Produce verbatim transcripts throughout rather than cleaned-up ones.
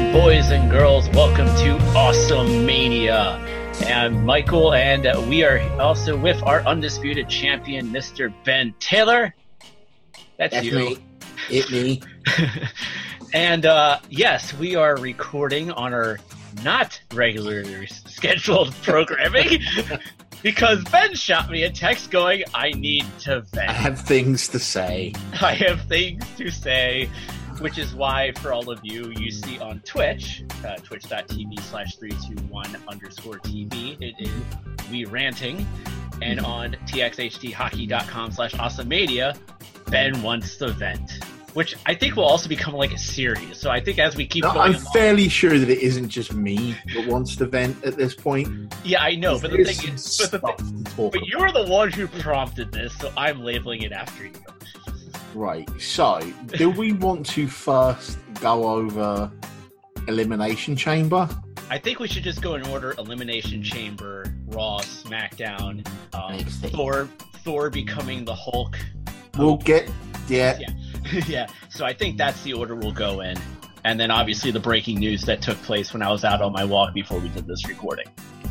boys and girls, welcome to Awesome Mania. And Michael, and uh, we are also with our undisputed champion, Mister Ben Taylor. That's, That's you. me. It me. And uh, yes, we are recording on our not regularly scheduled programming because Ben shot me a text going, I need to vent. I have things to say. I have things to say. Which is why, for all of you, you see on Twitch, uh, twitch.tv slash 321 underscore TV, it is we ranting. And on txhdhockey.com slash awesomemania, Ben wants to vent. Which I think will also become like a series. So I think as we keep no, going I'm along, fairly sure that it isn't just me that wants to vent at this point. Yeah, I know. But the thing is, but, the thing, but you're the one who prompted this, so I'm labeling it after you. Right, so do we want to first go over Elimination Chamber? I think we should just go in order: Elimination Chamber, Raw, SmackDown, um, Thor, Thor becoming the Hulk. We'll get yeah, yeah, yeah. So I think that's the order we'll go in, and then obviously the breaking news that took place when I was out on my walk before we did this recording.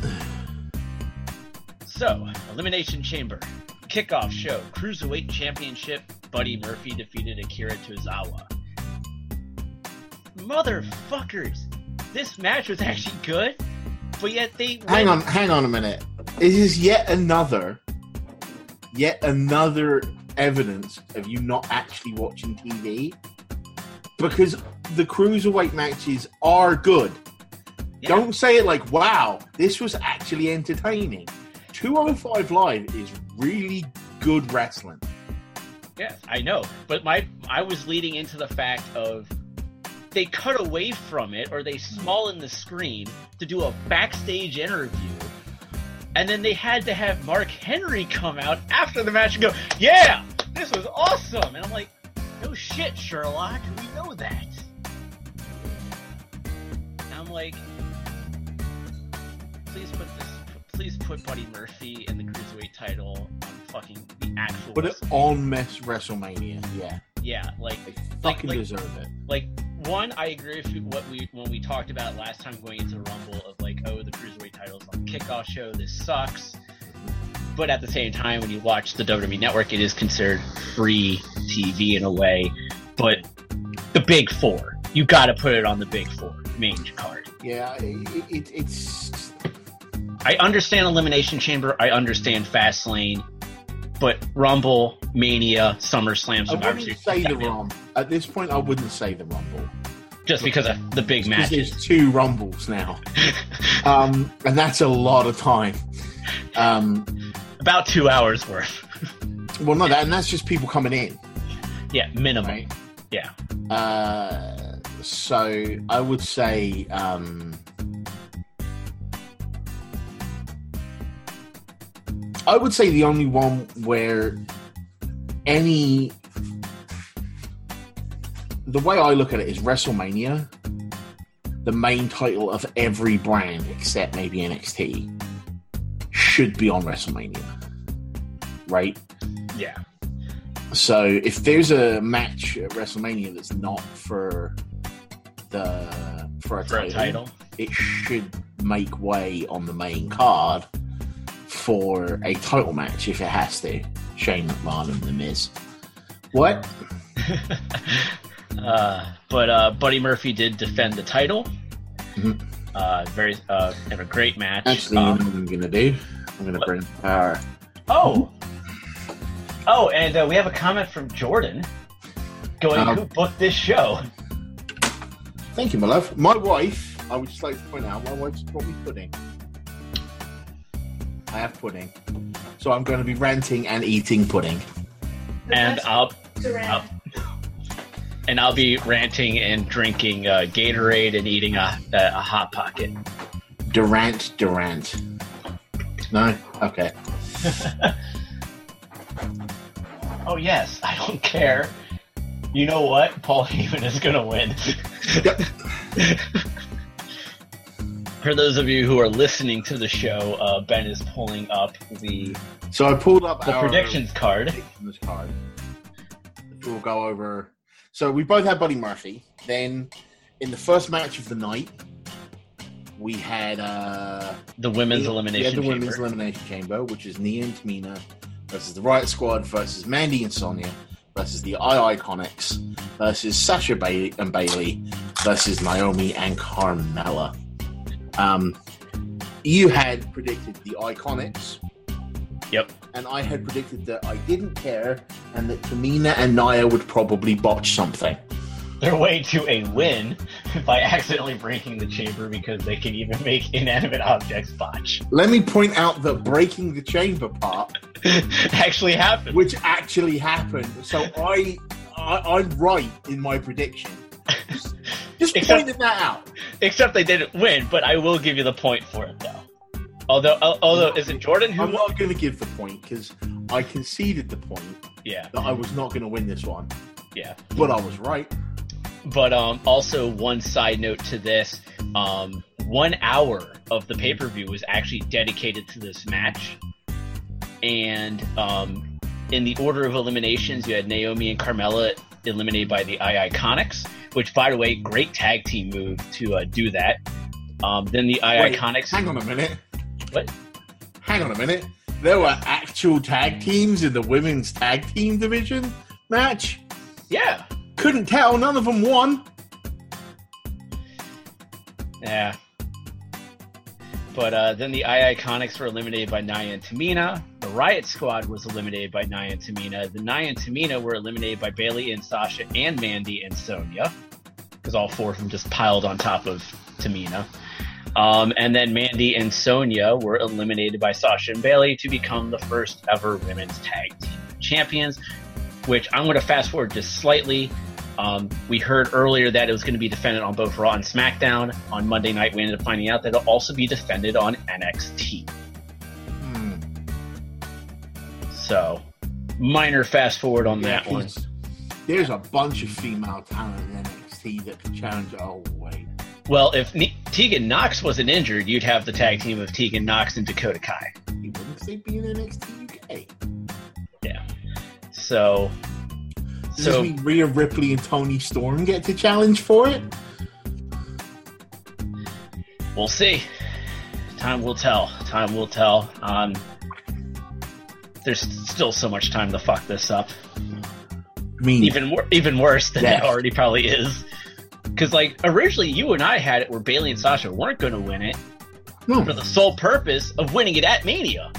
So, Elimination Chamber, kickoff show, Cruiserweight Championship. Buddy Murphy defeated Akira Tozawa. Motherfuckers! This match was actually good, but yet they... Hang on, hang on a minute. This is yet another, yet another evidence of you not actually watching T V. Because the Cruiserweight matches are good. Yeah. Don't say it like, wow, this was actually entertaining. two oh five Live is really good wrestling. Yeah, I know, but my I was leading into the fact of they cut away from it, or they small in the screen to do a backstage interview, and then they had to have Mark Henry come out after the match and go, "Yeah, this was awesome," and I'm like, "No shit, Sherlock, we know that." And I'm like, please put this, please put Buddy Murphy in the Cruiserweight title on fucking the actual. Put it on Mess WrestleMania, yeah. Yeah, like they like, fucking like, deserve it. Like one, I agree with you, what we when we talked about last time going into the Rumble of like, oh, the Cruiserweight title's on the kickoff show, this sucks. But at the same time, when you watch the W W E Network, it is considered free T V in a way. But the Big Four, you got to put it on the Big Four main card. Yeah, it, it, it's. I understand Elimination Chamber. I understand Fastlane. But Rumble, Mania, SummerSlam, Survivor I wouldn't say the Rumble. At this point, I wouldn't say the Rumble. Just because of the big matches. There's two Rumbles now. um, and that's a lot of time. Um, About two hours worth. Well, no, that, and that's just people coming in. Yeah, minimum. Right? Yeah. Uh, so I would say... Um, I would say the only one where any... The way I look at it is WrestleMania, the main title of every brand except maybe N X T, should be on WrestleMania. Right? Yeah. So if there's a match at WrestleMania that's not for the for a, for title, a title, it should make way on the main card for a title match if it has to. Shane McMahon and The Miz. What? uh, but uh, Buddy Murphy did defend the title. Mm-hmm. Uh, very, uh, have a great match. Actually, um, you know what I'm going to do? I'm going to bring our... Oh! Oh, and uh, we have a comment from Jordan going, um, who booked this show? Thank you, my love. My wife, I would just like to point out, my wife's brought me pudding. I have pudding. So I'm going to be ranting and eating pudding. And I'll, I'll and I'll be ranting and drinking uh, Gatorade and eating a, a, a Hot Pocket. Durant, Durant. No? Okay. Oh, yes. I don't care. You know what? Paul Heyman is going to win. For those of you who are listening to the show, uh, Ben is pulling up the so I pulled up the our predictions card. Predictions card. We'll go over. So we both had Buddy Murphy. Then in the first match of the night, we had uh, the women's elimination yeah, the chamber. women's elimination chamber, which is Nia and Tamina versus the Riot Squad versus Mandy and Sonya versus the I Iconics versus Sasha Bailey and Bailey versus Naomi and Carmella. Um, you had predicted the Iconics. Yep. And I had predicted that I didn't care and that Tamina and Nia would probably botch something. Their way to a win by accidentally breaking the chamber because they can even make inanimate objects botch. Let me point out that breaking the chamber part actually happened. Which actually happened. So I, I I'm right in my prediction. Just, just except, pointing that out. Except they didn't win, but I will give you the point for it though. Although, although, is it Jordan who? I'm not going to give the point because I conceded the point. Yeah. That I was not going to win this one. Yeah. But I was right. But um, also, one side note to this: um, one hour of the pay per view was actually dedicated to this match, and um, in the order of eliminations, you had Naomi and Carmella eliminated by the I Iconics, which, by the way, great tag team move to uh, do that. Um, then the I Wait, Iconics. Hang on a minute. What? Hang on a minute. There were actual tag teams in the women's tag team division match? Yeah. Couldn't tell. None of them won. Yeah. But uh, then the I Iconics were eliminated by Nia and Tamina. The Riot Squad was eliminated by Nia and Tamina. The Nia and Tamina were eliminated by Bailey and Sasha and Mandy and Sonya. Because all four of them just piled on top of Tamina. Um, and then Mandy and Sonya were eliminated by Sasha and Bailey to become the first ever women's tag team champions, which I'm going to fast forward just slightly. Um, we heard earlier that it was going to be defended on both Raw and SmackDown. On Monday night, we ended up finding out that it'll also be defended on N X T. Hmm. So, minor fast forward on Yeah, that one. There's a bunch of female talent in N X T that can challenge. Oh, wait. Well, if ne- Tegan Nox wasn't injured, you'd have the tag team of Tegan Nox and Dakota Kai. You wouldn't say be in N X T U K. Yeah. So... Does So, this mean Rhea Ripley and Toni Storm get to challenge for it? we'll see. Time will tell. Time will tell. Um, there's still so much time to fuck this up. I mean, Even wor- even worse than Yes. it already probably is. Because, like, originally you and I had it where Bailey and Sasha weren't going to win it no. for the sole purpose of winning it at Mania.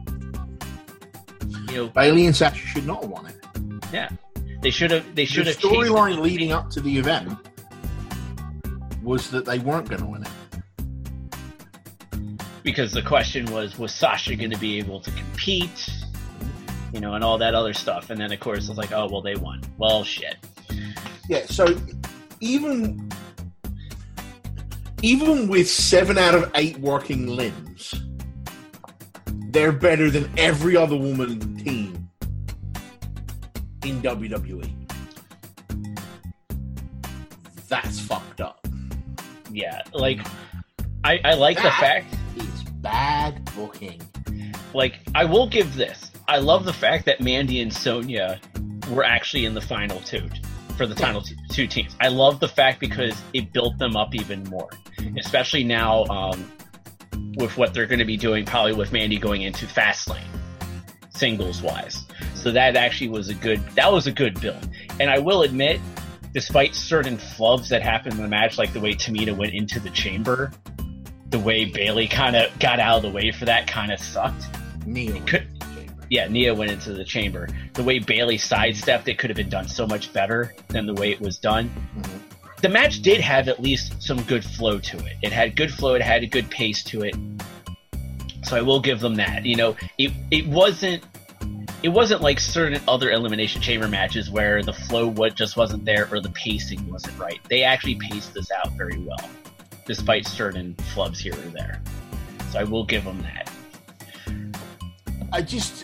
You know, Bailey and Sasha should not have won it. yeah. They should have. They should The have. chased it. storyline leading up to the event was that they weren't going to win it. Because the question was, was Sasha going to be able to compete? You know, and all that other stuff. And then, of course, it's like, oh, well, they won. Well, shit. Yeah, so even even with seven out of eight working limbs, they're better than every other woman team in W W E. That's fucked up. Yeah, like, I, I like the That fact, is bad booking. like, I will give this. I love the fact that Mandy and Sonya were actually in the final two for the final two, two teams. I love the fact because it built them up even more, especially now um, with what they're going to be doing, probably with Mandy going into Fastlane, singles wise. So that actually was a good. That was a good build. And I will admit, despite certain flubs that happened in the match, like the way Tamina went into the chamber, the way Bailey kind of got out of the way for that kind of sucked. Neil. Could, yeah, Nia went into the chamber. The way Bailey sidestepped it could have been done so much better than the way it was done. Mm-hmm. The match did have at least some good flow to it. It had good flow. It had a good pace to it. So I will give them that. You know, it it wasn't it wasn't like certain other Elimination Chamber matches where the flow what just wasn't there or the pacing wasn't right. They actually paced this out very well, despite certain flubs here or there. So I will give them that. I just...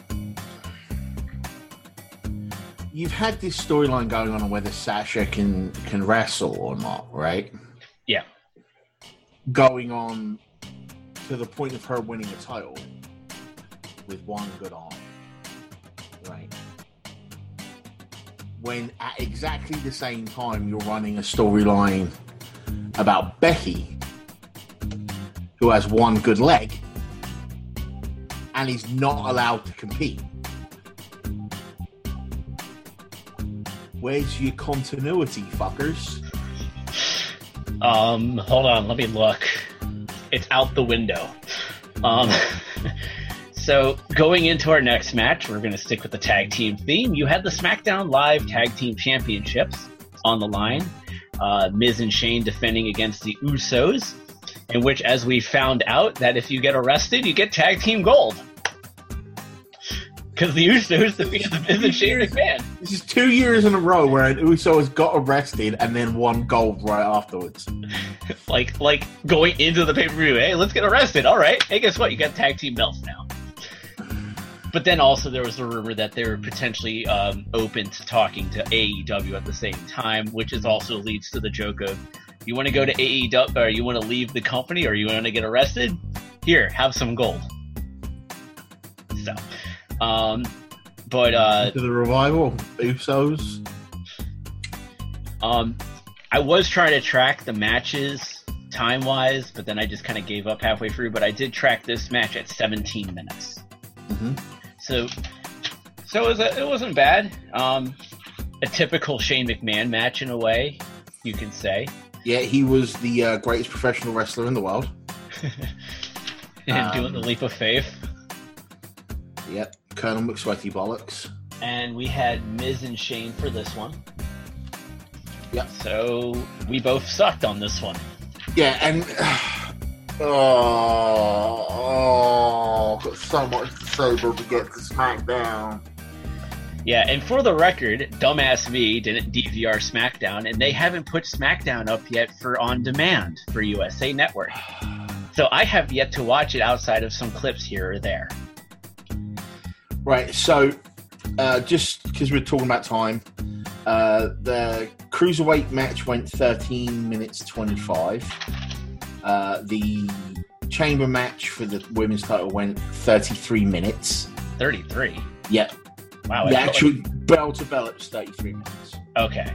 You've had this storyline going on whether Sasha can, can wrestle or not, right? Yeah. Going on to the point of her winning a title with one good arm, right? when at exactly the same time you're running a storyline about Becky, who has one good leg, and is not allowed to compete. Where's your continuity, fuckers? Um, hold on, let me look. It's out the window. Um, so going into our next match, we're going to stick with the tag team theme. You had the SmackDown Live Tag Team Championships on the line. Uh, Miz and Shane defending against the Usos, in which, as we found out, that if you get arrested, you get tag team gold. Because the Usos defeated the Miz and Shane McMahon. This is two years in a row where an Uso has got arrested and then won gold right afterwards. like, like going into the pay-per-view, hey, let's get arrested. All right. Hey, guess what? You got tag team belts now. But then also there was a rumor that they were potentially um, open to talking to A E W at the same time, which is also leads to the joke of, you want to go to A E W, or you want to leave the company, or you want to get arrested? Here, have some gold. So, um, but uh, to the revival, Usos. Um, I was trying to track the matches time wise, but then I just kind of gave up halfway through. But I did track this match at seventeen minutes. Mm-hmm. So, so it, was a, it wasn't bad. Um, a typical Shane McMahon match in a way, you can say. Yeah, he was the uh, greatest professional wrestler in the world. and um, doing the leap of faith. Yep, Colonel McSweaty Bollocks. And we had Miz and Shane for this one. Yep. So we both sucked on this one. Yeah, and oh, oh, got so much to say but we get to SmackDown. Yeah, and for the record, Dumbass V didn't D V R SmackDown, and they haven't put SmackDown up yet for on demand for U S A Network. So I have yet to watch it outside of some clips here or there. Right, so uh, just because we're talking about time, uh, the Cruiserweight match went thirteen minutes twenty-five. Uh, the Chamber match for the women's title went thirty-three minutes. thirty-three? Yep. Wow. The actual like... bell to bell, it was thirty-three minutes. Okay.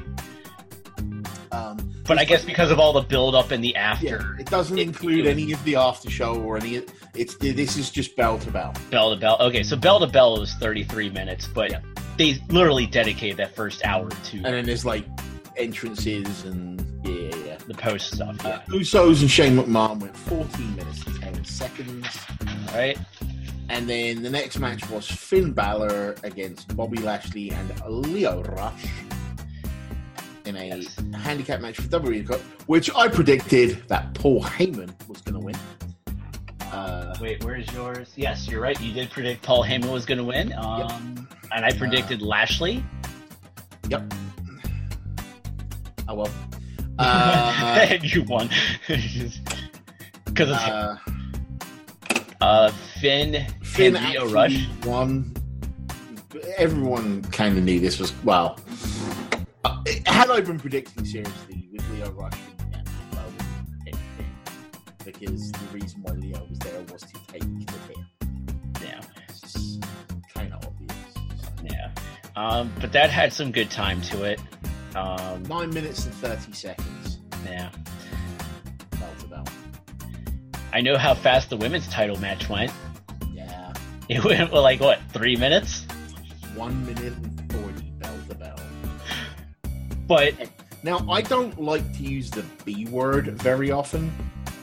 Um, but I guess because of all the build up and the after. Yeah, it doesn't it, include it, any of the after show or any. It's this is just bell to bell. Bell to bell. Okay, so bell to bell was thirty-three minutes, but yeah. They literally dedicated that first hour to. And then there's like entrances and yeah, yeah, yeah. the post stuff. Yeah. Uh, Usos and Shane McMahon went fourteen minutes and ten seconds. All right. And then the next match was Finn Balor against Bobby Lashley and Lio Rush in a yes. handicap match for W W E Cup, which I predicted that Paul Heyman was going to win. Uh, Wait, where's yours? Yes, you're right. You did predict Paul Heyman was going to win. Um, yep. And I predicted uh, Lashley. Yep. Oh, well. Uh, and you won. Because of uh, uh, Finn, Finn and Lio Rush won. Everyone kind of knew this was, well, uh, had I been predicting seriously with Lio Rush, yeah, I wouldn't pick Finn, because the reason why Lio was there was to take the pin. Yeah. It's kind of obvious. Yeah. Um, but that had some good time to it. Um, Nine minutes and thirty seconds. Yeah. Bell to bell. I know how fast the women's title match went. Yeah. It went for like, what, three minutes? One minute and forty bell to bell. But now, I don't like to use the B word very often.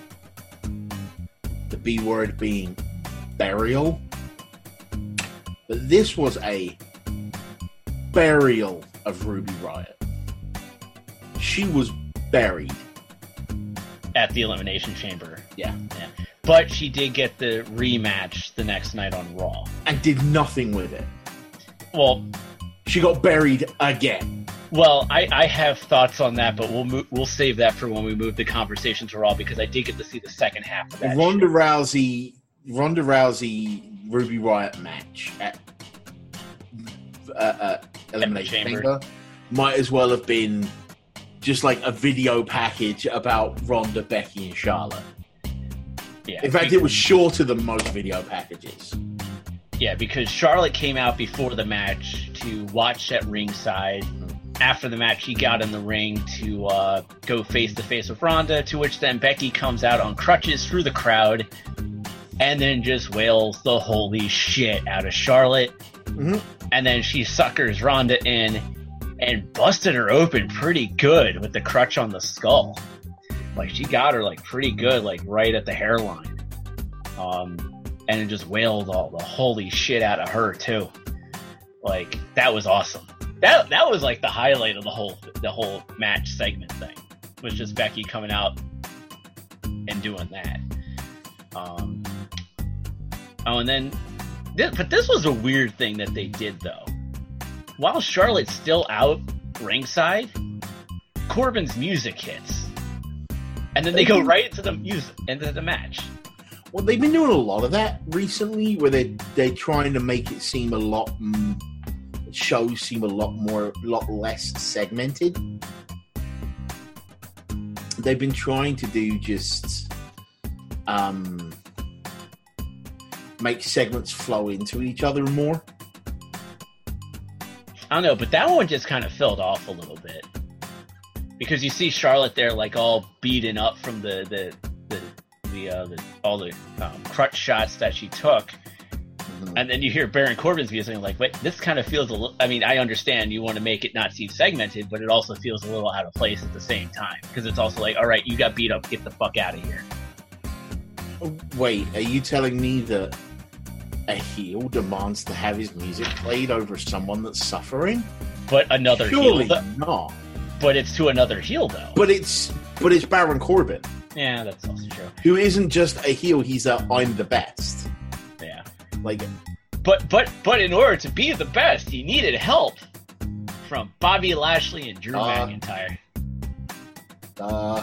The B word being burial. But this was a burial of Ruby Riott. She was buried. At the Elimination Chamber. Yeah. yeah. But she did get the rematch the next night on Raw. And did nothing with it. Well, she got buried again. Well, I, I have thoughts on that, but we'll move, we'll save that for when we move the conversation to Raw, because I did get to see the second half of that. Ronda show. Rousey, Ronda Rousey, Ruby Riott match at uh, uh, Elimination Chamber. Chamber might as well have been just like a video package about Ronda, Becky, and Charlotte. Yeah, in fact, because, it was shorter than most video packages. Yeah, because Charlotte came out before the match to watch at ringside, after the match, he got in the ring to uh, go face to face with Ronda, to which then Becky comes out on crutches through the crowd and then just wails the holy shit out of Charlotte. Mm-hmm. And then she suckers Ronda in and busted her open pretty good with the crutch on the skull. Like, she got her, like, pretty good, like, right at the hairline. Um, and it just wailed all the holy shit out of her, too. Like, that was awesome. That that was, like, the highlight of the whole the whole match segment thing. Was just Becky coming out and doing that. Um, oh, and then... This, but this was a weird thing that they did, though. While Charlotte's still out ringside, Corbin's music hits. And then they go right into the music, into the match. Well, they've been doing a lot of that recently, where they they're trying to make it seem a lot, mm, shows seem a lot more, a lot less segmented. They've been trying to do just, um, make segments flow into each other more. I don't know, but that one just kind of filled off a little bit. Because you see Charlotte there, like, all beaten up from the the the, the, uh, the all the um, crutch shots that she took, mm-hmm. And then you hear Baron Corbin's music, and like, wait, this kind of feels a little. I mean, I understand you want to make it not seem segmented, but it also feels a little out of place at the same time because it's also like, all right, you got beat up, get the fuck out of here. Wait, are you telling me that a heel demands to have his music played over someone that's suffering? But another Surely heel, not. But it's to another heel, though. But it's but it's Baron Corbin. Yeah, that's also true. Who isn't just a heel, he's a I'm the best. Yeah. Like, But but but in order to be the best, he needed help from Bobby Lashley and Drew uh, McIntyre. Uh,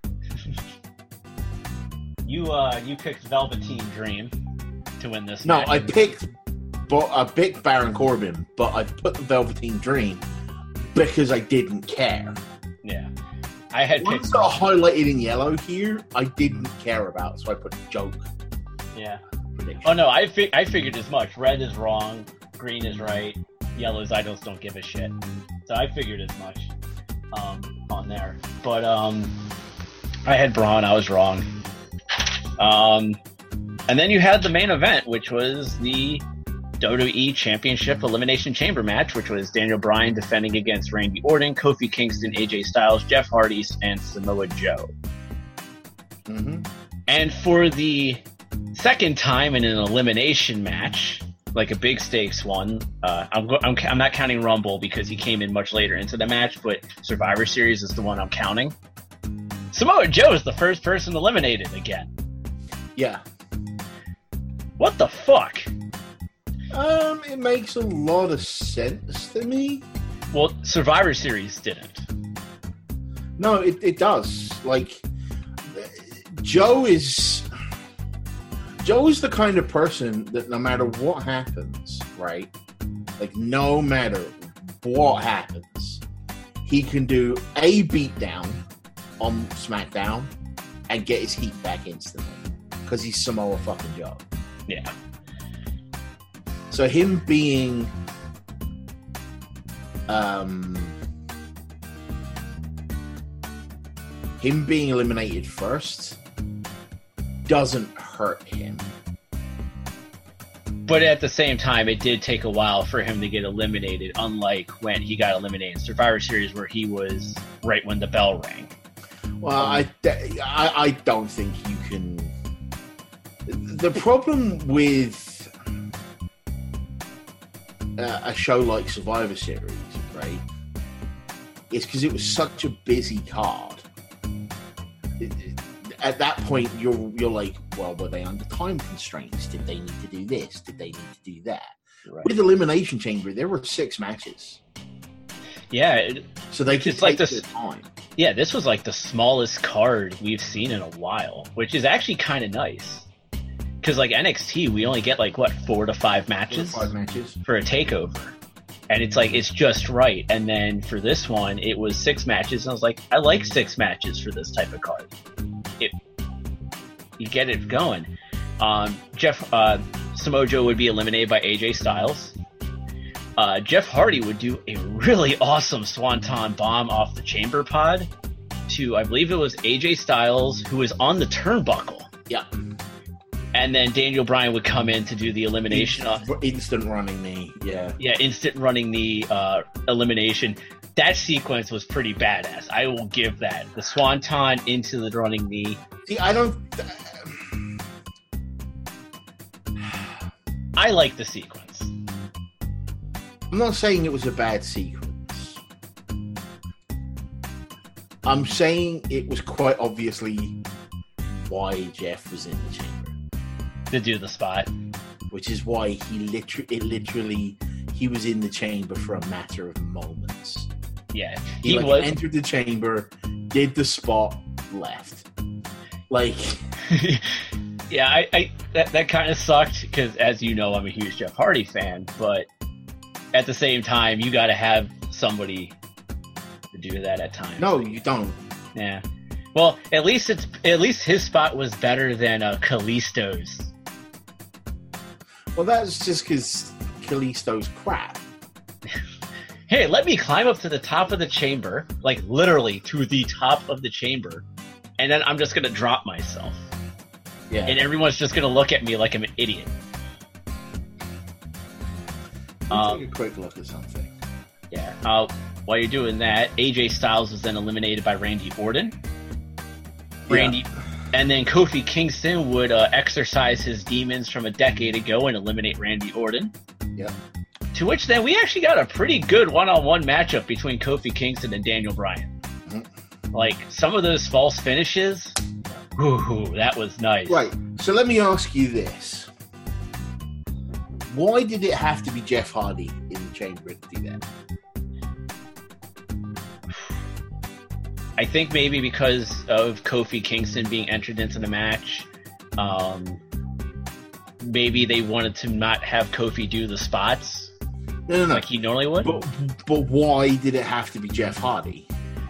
you uh you picked Velveteen Dream to win this no, match. I picked but I picked Baron Corbin, but I put the Velveteen Dream because I didn't care. Yeah. I had Ones picked that are highlighted in yellow here, I didn't care about, so I put joke. Yeah. Prediction. Oh no, I fi- I figured as much. Red is wrong, green is right, yellow's I just don't give a shit. So I figured as much um, on there. But um, I had Braun, I was wrong. Um, and then you had the main event, which was the W W E Championship Elimination Chamber match, which was Daniel Bryan defending against Randy Orton, Kofi Kingston, A J Styles, Jeff Hardy, and Samoa Joe. Mm-hmm. And for the second time in an elimination match, like a big stakes one, uh, I'm, go- I'm I'm not counting Rumble because he came in much later into the match, but Survivor Series is the one I'm counting. Samoa Joe is the first person eliminated again. Yeah. What the fuck? Um, it makes a lot of sense to me. Well, Survivor Series didn't. No, it, it does. Like, Joe is... Joe is the kind of person that no matter what happens, right? Like, no matter what happens, he can do a beatdown on SmackDown and get his heat back instantly. Because he's Samoa fucking Joe. Yeah. So him being... Um... Him being eliminated first doesn't hurt him. But at the same time, it did take a while for him to get eliminated, unlike when he got eliminated in Survivor Series, where he was right when the bell rang. Well, I, I, I don't think you can... The problem with uh, a show like Survivor Series, right, is because it was such a busy card. At that point, you're you're like, well, were they under time constraints? Did they need to do this? Did they need to do that? Right. With Elimination Chamber, there were six matches. Yeah, it, so they could take like their this, time. Yeah, this was like the smallest card we've seen in a while, which is actually kind of nice. Because like N X T, we only get like what four to five matches, four to five matches for a takeover, and it's like it's just right. And then for this one, it was six matches, and I was like, I like six matches for this type of card. It, you get it going. Um, Jeff uh, Samoa Joe would be eliminated by A J Styles. uh, Jeff Hardy would do a really awesome Swanton bomb off the chamber pod to, I believe it was A J Styles, who was on the turnbuckle. Yeah. And then Daniel Bryan would come in to do the elimination. Instant, off, instant running knee, yeah. Yeah, instant running knee uh, elimination. That sequence was pretty badass. I will give that. The Swanton into the running knee. See, I don't... I like the sequence. I'm not saying it was a bad sequence. I'm saying it was quite obviously why Jeff was in the chamber. To do the spot. Which is why he literally, it literally, he was in the chamber for a matter of moments. Yeah. He, He like, was. entered the chamber, did the spot, left. Like... Yeah, I, I that, that kind of sucked because, as you know, I'm a huge Jeff Hardy fan, but at the same time, you got to have somebody to do that at times. No, you don't. Yeah. Well, at least it's at least his spot was better than uh, Kalisto's. Well, that's just because Kalisto's crap. Hey, let me climb up to the top of the chamber, like literally to the top of the chamber, and then I'm just gonna drop myself. Yeah. And everyone's just gonna look at me like I'm an idiot. Let's Um, take a quick look at something. Yeah. Uh, while you're doing that, A J Styles was then eliminated by Randy Orton. Randy, and then Kofi Kingston would uh, exercise his demons from a decade ago and eliminate Randy Orton. Yeah. To which then we actually got a pretty good one-on-one matchup between Kofi Kingston and Daniel Bryan. Mm-hmm. Like some of those false finishes, whoo, that was nice. Right. So let me ask you this: why did it have to be Jeff Hardy in the chamber to do that? I think maybe because of Kofi Kingston being entered into the match. Um, maybe they wanted to not have Kofi do the spots No, no, no. like he normally would. But but why did it have to be Jeff Hardy?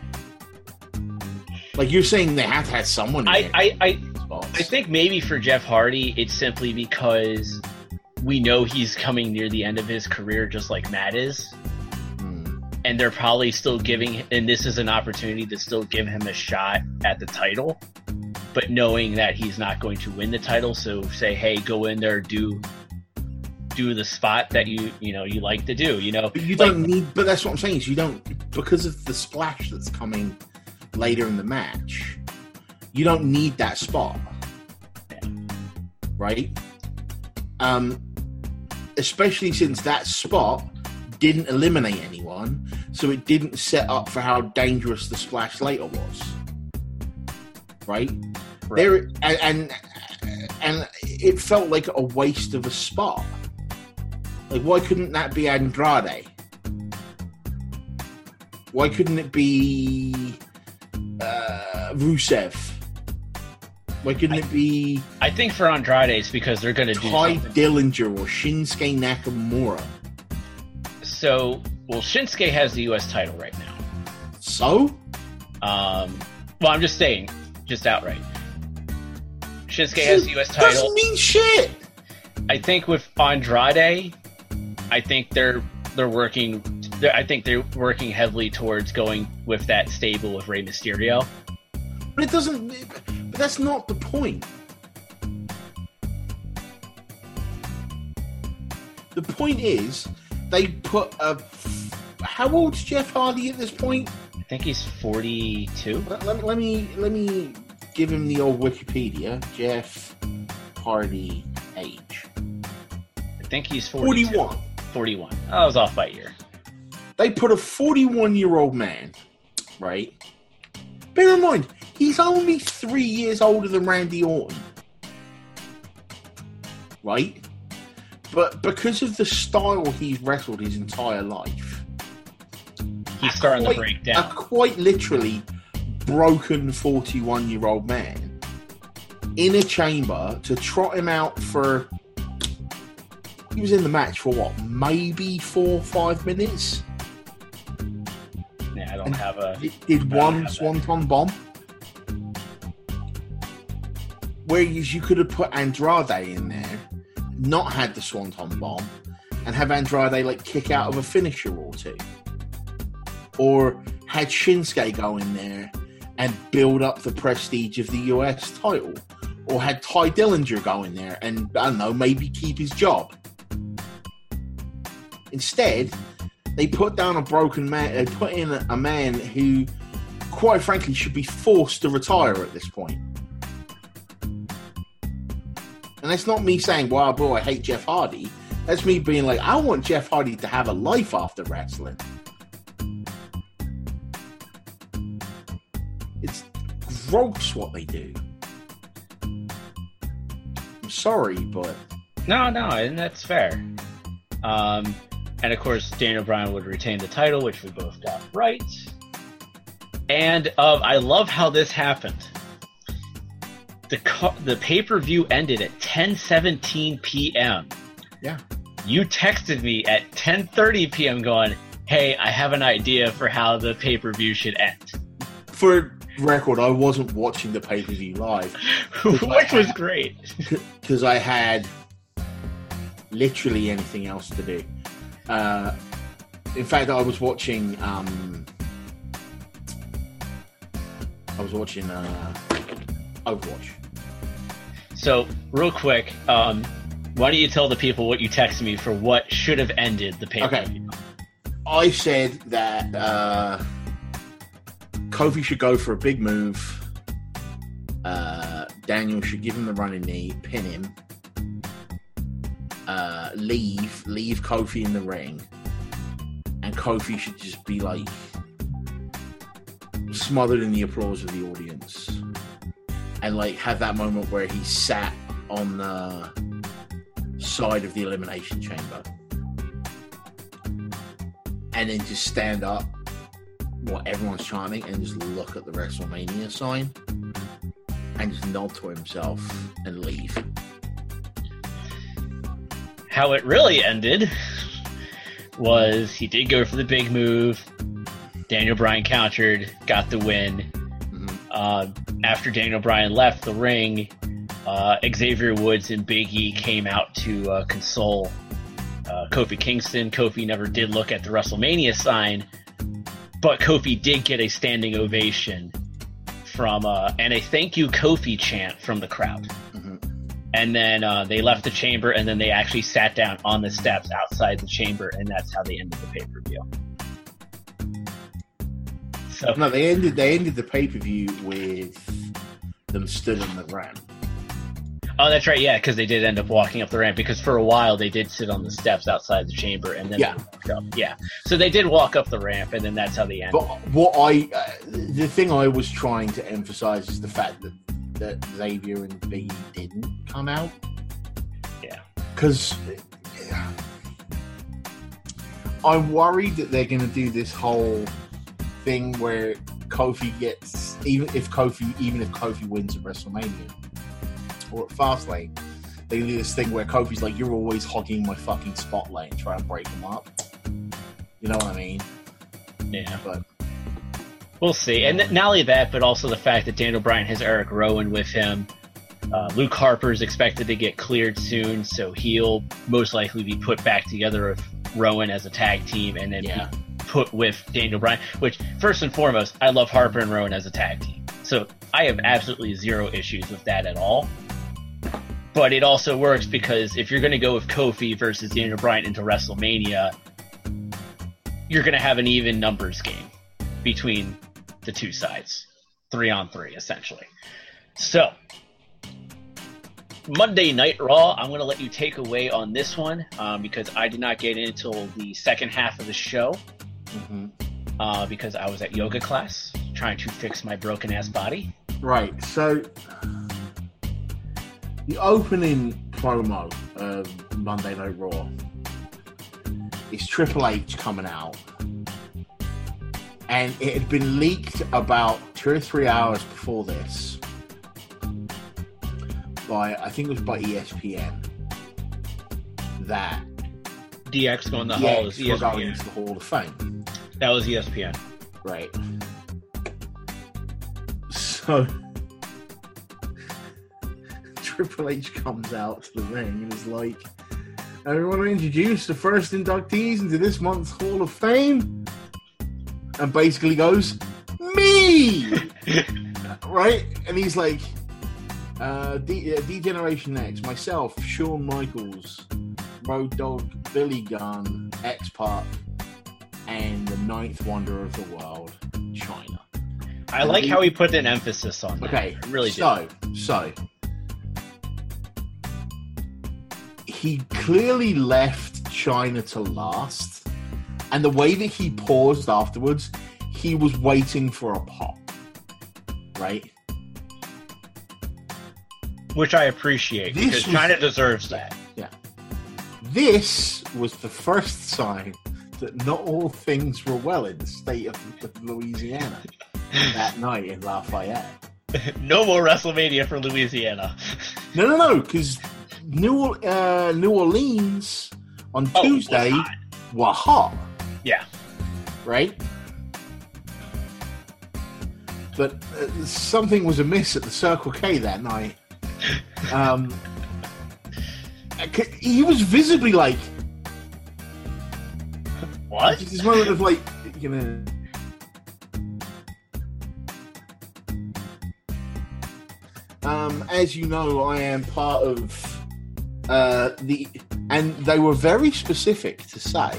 Like you're saying, they have to have someone. I, there. I, I, Spots. I think maybe for Jeff Hardy, it's simply because we know he's coming near the end of his career, just like Matt is. Hmm. And they're probably still giving, and this is an opportunity to still give him a shot at the title, but knowing that he's not going to win the title, so say, hey, go in there, do, do the spot that you, you know, you like to do, you know. But you Like, don't need. But that's what I'm saying is you don't, because of the splash that's coming later in the match. You don't need that spot, right? Um, especially since that spot didn't eliminate anyone, so it didn't set up for how dangerous the splash later was, right? Right. There and, and and it felt like a waste of a spot. Like, why couldn't that be Andrade? Why couldn't it be uh, Rusev? Why couldn't it be I think for Andrade, it's because they're going to do Ty something. Dillinger or Shinsuke Nakamura? So, well, Shinsuke has the U S title right now. So? Um, well, I'm just saying, just outright. Shinsuke has the U S title. Doesn't mean shit. I think with Andrade, I think they're they're working. They're, I think they're working heavily towards going with that stable with Rey Mysterio. But it doesn't. But that's not the point. The point is, they put a. How old's Jeff Hardy at this point? I think he's forty-two. Let, let, let me let me give him the old Wikipedia. Jeff Hardy age. I think he's forty-two. forty-one. forty-one. I was off by a year. They put a forty-one-year-old man, right? Bear in mind, he's only three years older than Randy Orton, right? But because of the style he's wrestled his entire life, He's starting quite, to break a down. quite literally broken forty-one-year-old man in a chamber to trot him out for... He was in the match for what? Maybe four or five minutes? Yeah, I don't have a. Did, did I don't one have that. Swanton bomb. Whereas you could have put Andrade in there, not had the Swanton bomb, and have Andrade like kick out of a finisher or two, or had Shinsuke go in there and build up the prestige of the U S title, or had Ty Dillinger go in there and, I don't know, maybe keep his job. Instead, they put down a broken man. They put in a, a man who, quite frankly, should be forced to retire at this point. And that's not me saying, wow, bro, I hate Jeff Hardy. That's me being like, I want Jeff Hardy to have a life after wrestling. It's gross what they do. I'm sorry, but... No, no, and that's fair. Um, and of course, Daniel Bryan would retain the title, which we both got right. And um, I love how this happened. The co- the pay-per-view ended at ten seventeen p.m. Yeah. You texted me at ten thirty p.m. going, hey, I have an idea for how the pay-per-view should end. For record, I wasn't watching the pay-per-view live. Which had, was great. Because I had literally anything else to do. Uh, in fact, I was watching... Um, I was watching uh, Overwatch. So, real quick, um, why don't you tell the people what you texted me for what should have ended the pay-per-view? Okay. I said that uh, Kofi should go for a big move. Uh, Daniel should give him the running knee, pin him, uh, leave, leave Kofi in the ring, and Kofi should just be like smothered in the applause of the audience, and like have that moment where he sat on the side of the elimination chamber, and then just stand up while everyone's chanting and just look at the WrestleMania sign and just nod to himself and leave. How it really ended was he did go for the big move. Daniel Bryan countered, got the win. Mm-hmm. Uh, after Daniel Bryan left the ring, uh, Xavier Woods and Big E came out to uh, console uh, Kofi Kingston. Kofi never did look at the WrestleMania sign, but Kofi did get a standing ovation from uh, and a thank you Kofi chant from the crowd. Mm-hmm. And then uh, they left the chamber, and then they actually sat down on the steps outside the chamber, and that's how they ended the pay-per-view. So, no, they ended. They ended the pay per view with them stood on the ramp. Oh, that's right. Yeah, because they did end up walking up the ramp. Because for a while they did sit on the steps outside the chamber, and then yeah, they walked up. Yeah. So they did walk up the ramp, and then that's how they ended. But what I, uh, the thing I was trying to emphasize is the fact that that Xavier and Big E didn't come out. Yeah. Because yeah, I'm worried that they're going to do this whole thing where Kofi gets, even if Kofi, even if Kofi wins at WrestleMania or at Fastlane, they do this thing where Kofi's like, "You're always hogging my fucking spotlight," and try and break him up. You know what I mean? Yeah. But we'll see. And not only that, but also the fact that Daniel Bryan has Eric Rowan with him. Uh, Luke Harper is expected to get cleared soon, so he'll most likely be put back together with Rowan as a tag team, and then yeah. be put with Daniel Bryan, which, first and foremost, I love Harper and Rowan as a tag team. So I have absolutely zero issues with that at all. But it also works because if you're going to go with Kofi versus Daniel Bryan into WrestleMania, you're going to have an even numbers game between the two sides. Three on three, essentially. So, Monday Night Raw, I'm going to let you take away on this one um, because I did not get in until the second half of the show. Mm-hmm. Uh, because I was at yoga class trying to fix my broken ass body. Right, so the opening promo of Monday Night Raw is Triple H coming out, and it had been leaked about two or three hours before this by, I think it was by E S P N, that D X going the D X hall is E S P N. going into the Hall of Fame. That was E S P N. Right. So Triple H comes out to the ring and is like, Everyone will introduce the first inductees into this month's Hall of Fame. And basically goes, me! Right? And he's like, uh, D- uh, D-Generation X, myself, Shawn Michaels, Road Dogg, Billy Gunn, X-Pac, and the ninth wonder of the world, China. I and like he, how he put an emphasis on that. Okay, I really so, did. so, he clearly left China to last, and the way that he paused afterwards, he was waiting for a pop, right? Which I appreciate, this because was, China deserves that. Yeah. This was the first sign that not all things were well in the state of Louisiana that night in Lafayette. No more WrestleMania for Louisiana. No, no, no, because New, uh, New Orleans on oh, Tuesday were hot. Yeah. Right? But uh, something was amiss at the Circle K that night. Um, he was visibly like, what? Just this moment of like, you know. Um, as you know, I am part of uh, the, and they were very specific to say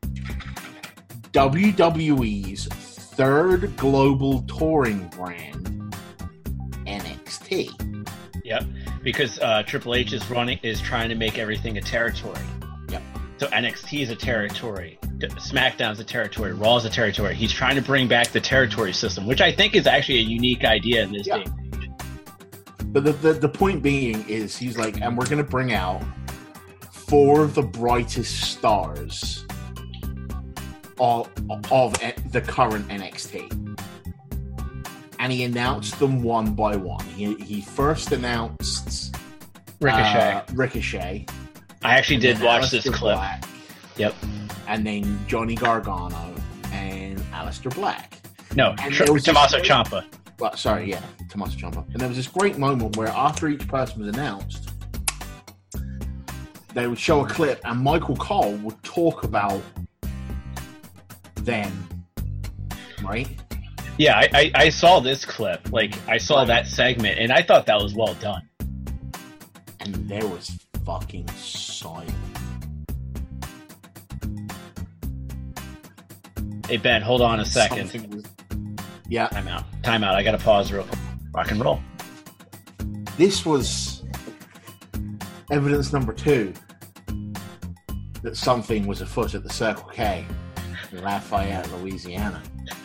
W W E's third global touring brand, N X T. Yep, because uh, Triple H is running is trying to make everything a territory. Yep. So N X T is a territory, SmackDown's a territory, Raw's a territory. He's trying to bring back the territory system, which I think is actually a unique idea in this yeah. day and age. But the, the the point being is, he's like, and we're going to bring out four of the brightest stars of, of the current N X T. And he announced them one by one. He, he first announced Ricochet. Uh, Ricochet. I actually did watch Aleister this clip. Black, yep. And then Johnny Gargano and Aleister Black. No, Tr- Tommaso great, Ciampa. Well, sorry, yeah, Tommaso Ciampa. And there was this great moment where after each person was announced, they would show a clip and Michael Cole would talk about them. Right? Yeah, I, I, I saw this clip. Like, I saw right. that segment, and I thought that was well done. And there was fucking silence. Hey, Ben, hold on a second. Was... Yeah. Time out. Time out. I got to pause real quick. Rock and roll. This was evidence number two that something was afoot at the Circle K in Lafayette, Louisiana.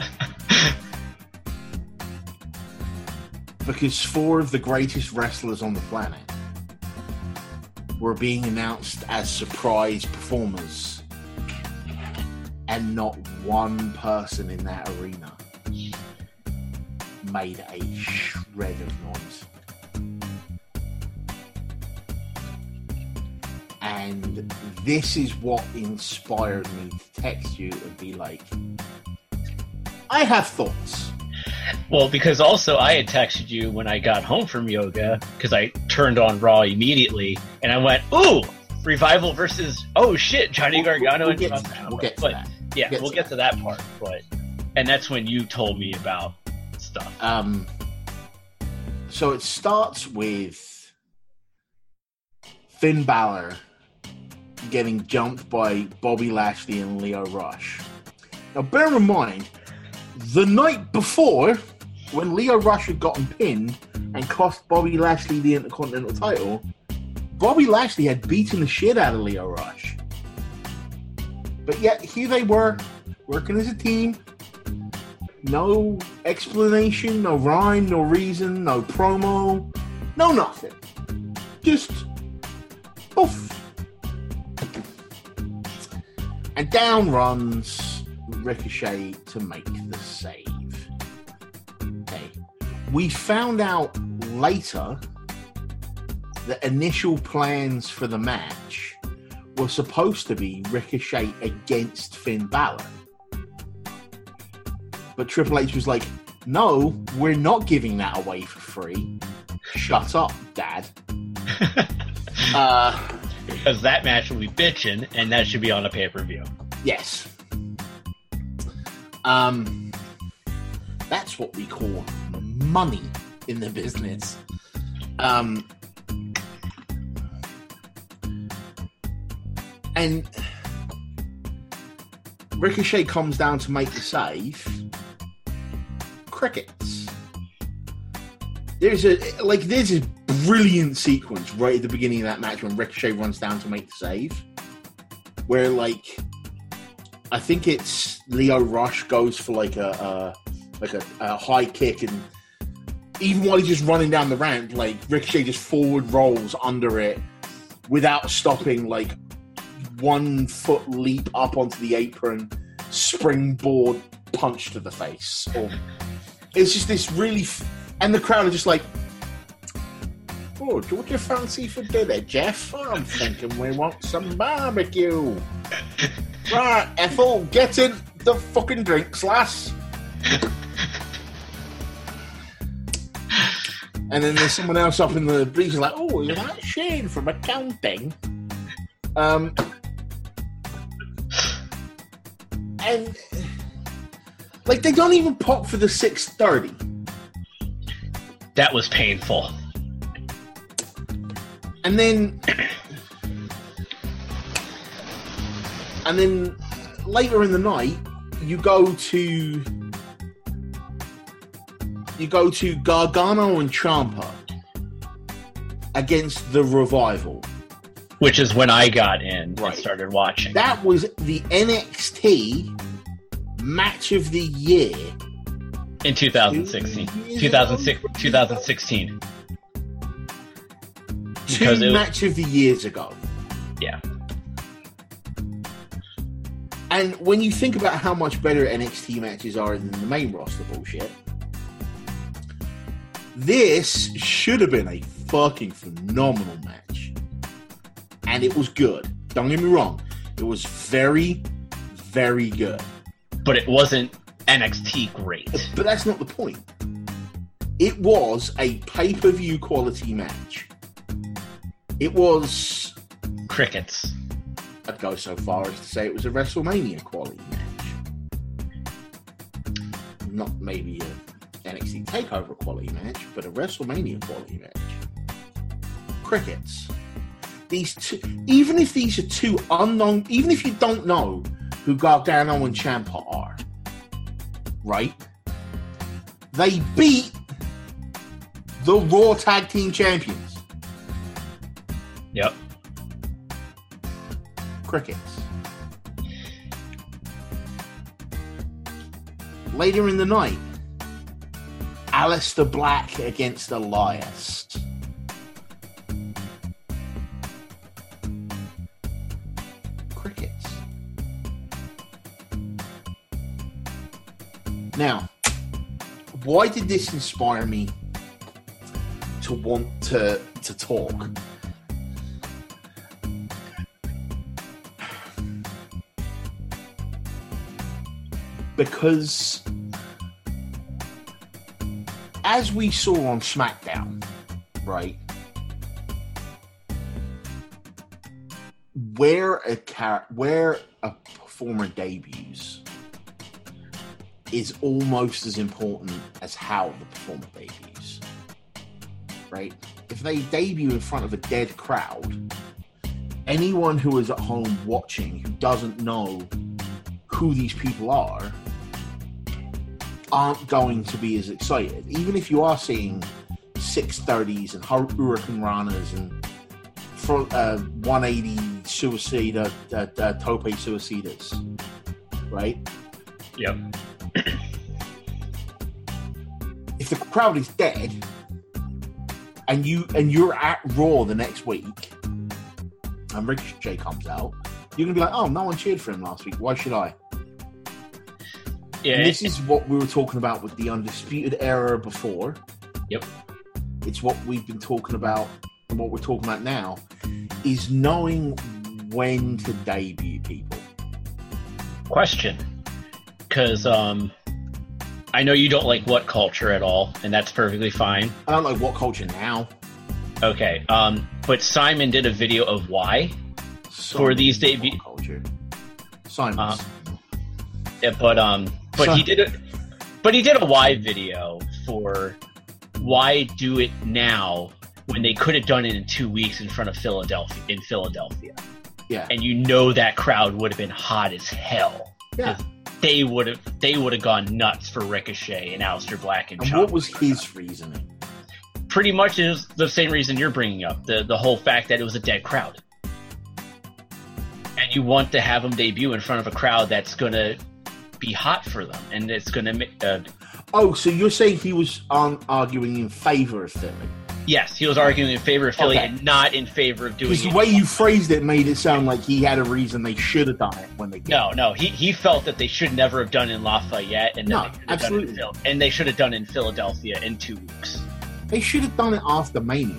Because four of the greatest wrestlers on the planet were being announced as surprise performers, and not one person in that arena made a shred of noise. And this is what inspired me to text you and be like, I have thoughts. Well, because also I had texted you when I got home from yoga, because I turned on Raw immediately, and I went, ooh, Revival versus, oh shit, Johnny we'll, Gargano. We'll and get to that. We'll get to but, that. Yeah, we'll get, we'll to, get that. to that part. But and that's when you told me about stuff. Um. So it starts with Finn Balor getting jumped by Bobby Lashley and Lio Rush. Now, bear in mind, the night before, when Lio Rush had gotten pinned and cost Bobby Lashley the Intercontinental title, Bobby Lashley had beaten the shit out of Lio Rush. But yet, here they were, working as a team. No explanation, no rhyme, no reason, no promo, no nothing. Just, poof. And down runs Ricochet to make the save. Okay. We found out later that initial plans for the match were supposed to be Ricochet against Finn Balor. But Triple H was like, no, we're not giving that away for free. Shut up, Dad. uh, Because that match will be bitchin', and that should be on a pay-per-view. Yes. Um, that's what we call money in the business. Um, and Ricochet comes down to make the save. Crickets. There's a like there's a brilliant sequence right at the beginning of that match when Ricochet runs down to make the save, where like I think it's Lio Rush goes for like a, a like a, a high kick, and even while he's just running down the ramp, like Ricochet just forward rolls under it without stopping, like one foot leap up onto the apron, springboard punch to the face. Or it's just this really, f- and the crowd are just like, "Oh, what do you fancy for dinner, Jeff? I'm thinking we want some barbecue." Right, Ethel, get in the fucking drinks, lass. And then there's someone else up in the breeze like, "Oh, is that Shane from accounting?" Um, and like they don't even pop for the six thirty. That was painful. And then, and then later in the night, you go to you go to Gargano and Ciampa against the Revival, which is when I got in Right. and started watching. That was the N X T match of the year in twenty sixteen. Two two thousand six, twenty sixteen. two Because it was- match of the years ago. Yeah. And when you think about how much better N X T matches are than the main roster bullshit, this should have been a fucking phenomenal match. And it was good. Don't get me wrong. It was very, very good. But it wasn't N X T great. But that's not the point. It was a pay-per-view quality match. It was... Crickets. I'd go so far as to say it was a WrestleMania quality match. Not maybe a N X T TakeOver quality match, but a WrestleMania quality match. Crickets. These two, even if these are two unknown, even if you don't know who Gargano and Ciampa are, right? They beat the Raw Tag Team Champions. Yep. Crickets. Later in the night, Aleister Black against Elias. Crickets. Now, why did this inspire me to want to to talk? Because as we saw on SmackDown, right, where a car- where a performer debuts is almost as important as how the performer debuts, right? If they debut in front of a dead crowd, anyone who is at home watching who doesn't know who these people are aren't going to be as excited. Even if you are seeing six thirties and Hurricane Ranas and for, uh, one eighty Suicide, uh, uh, uh, Tope Suicidas, right? Yep. If the crowd is dead and you and you're at Raw the next week and Ricochet comes out, you're gonna be like, "Oh, no one cheered for him last week. Why should I?" Yeah. And this is what we were talking about with the Undisputed Era before. Yep. It's what we've been talking about, and what we're talking about now is knowing when to debut people. Question. Because um, I know you don't like What Culture at all, and that's perfectly fine. I don't like What Culture now. Okay, um, but Simon did a video of why for these debut. Simon. Uh, yeah, but um, but Simon. he did a, but he did a why video for why do it now when they could have done it in two weeks in front of Philadelphia in Philadelphia. Yeah, and you know that crowd would have been hot as hell. yeah. They would have they would have gone nuts for Ricochet and Aleister Black and, And Ciampa. what was his reasoning? Pretty much is the same reason you're bringing up, the the whole fact that it was a dead crowd. And you want to have them debut in front of a crowd that's going to be hot for them, and it's going to make... Uh, Oh, so you're saying he was um, arguing in favor of Philly? yes, he was arguing in favor of Philly Okay. and not in favor of doing Because the it. way you phrased it made it sound like he had a reason they should have done it when they did. No, no, he, he felt that they should never have done in Lafayette, and, No, that they should have absolutely. Done in Phil- and they should have done in Philadelphia in two weeks. They should have done it after Mania.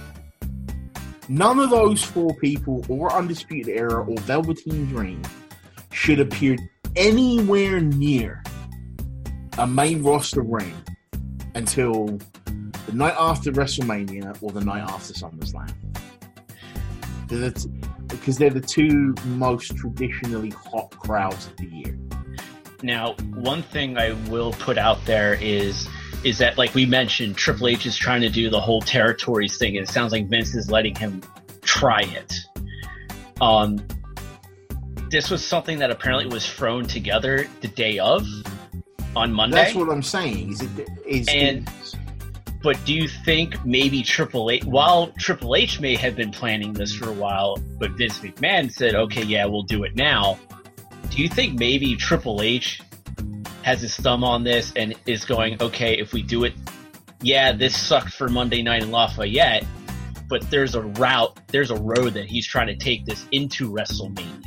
None of those four people, or Undisputed Era, or Velveteen Dream, should appear anywhere near a main roster ring until the night after WrestleMania or the night after SummerSlam. They're the t- because they're the two most traditionally hot crowds of the year. Now, one thing I will put out there is is that, like we mentioned, Triple H is trying to do the whole territories thing, and it sounds like Vince is letting him try it. Um, this was something that apparently was thrown together the day of, on Monday. That's what I'm saying. Is it is And- But do you think maybe Triple H, while Triple H may have been planning this for a while, but Vince McMahon said, okay, yeah, we'll do it now. Do you think maybe Triple H has his thumb on this and is going, okay, if we do it, yeah, this sucked for Monday Night in Lafayette, but there's a route, there's a road that he's trying to take this into WrestleMania.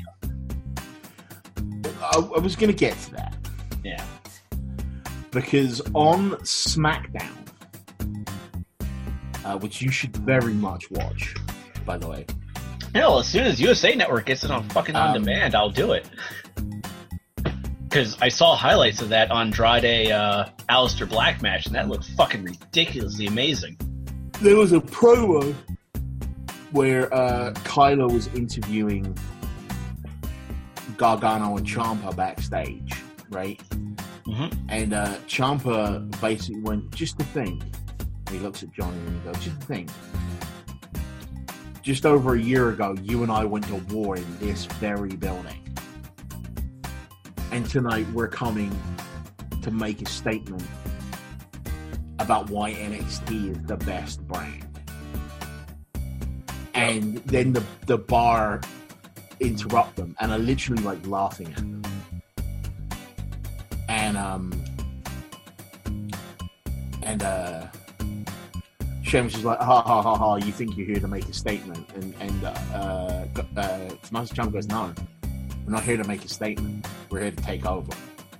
I, I was going to get to that. Yeah. Because on SmackDown, uh, which you should very much watch, by the way. Hell, as soon as U S A Network gets it on fucking on Um, demand, I'll do it. Because I saw highlights of that Andrade uh, Aleister Black match, and that looked fucking ridiculously amazing. There was a promo where uh, Kylo was interviewing Gargano and Ciampa backstage, right? Mm-hmm. And uh, Ciampa basically went, just to think. And he looks at Johnny and he goes, just to think. Just over a year ago, you and I went to war in this very building. And tonight we're coming to make a statement about why N X T is the best brand. And then the, the bar interrupt them and are literally like laughing at them. And um and uh Sheamus is like, ha ha ha ha, you think you're here to make a statement? And and uh uh, uh Tommaso Ciampa goes, no, we're not here to make a statement. We're here to take over.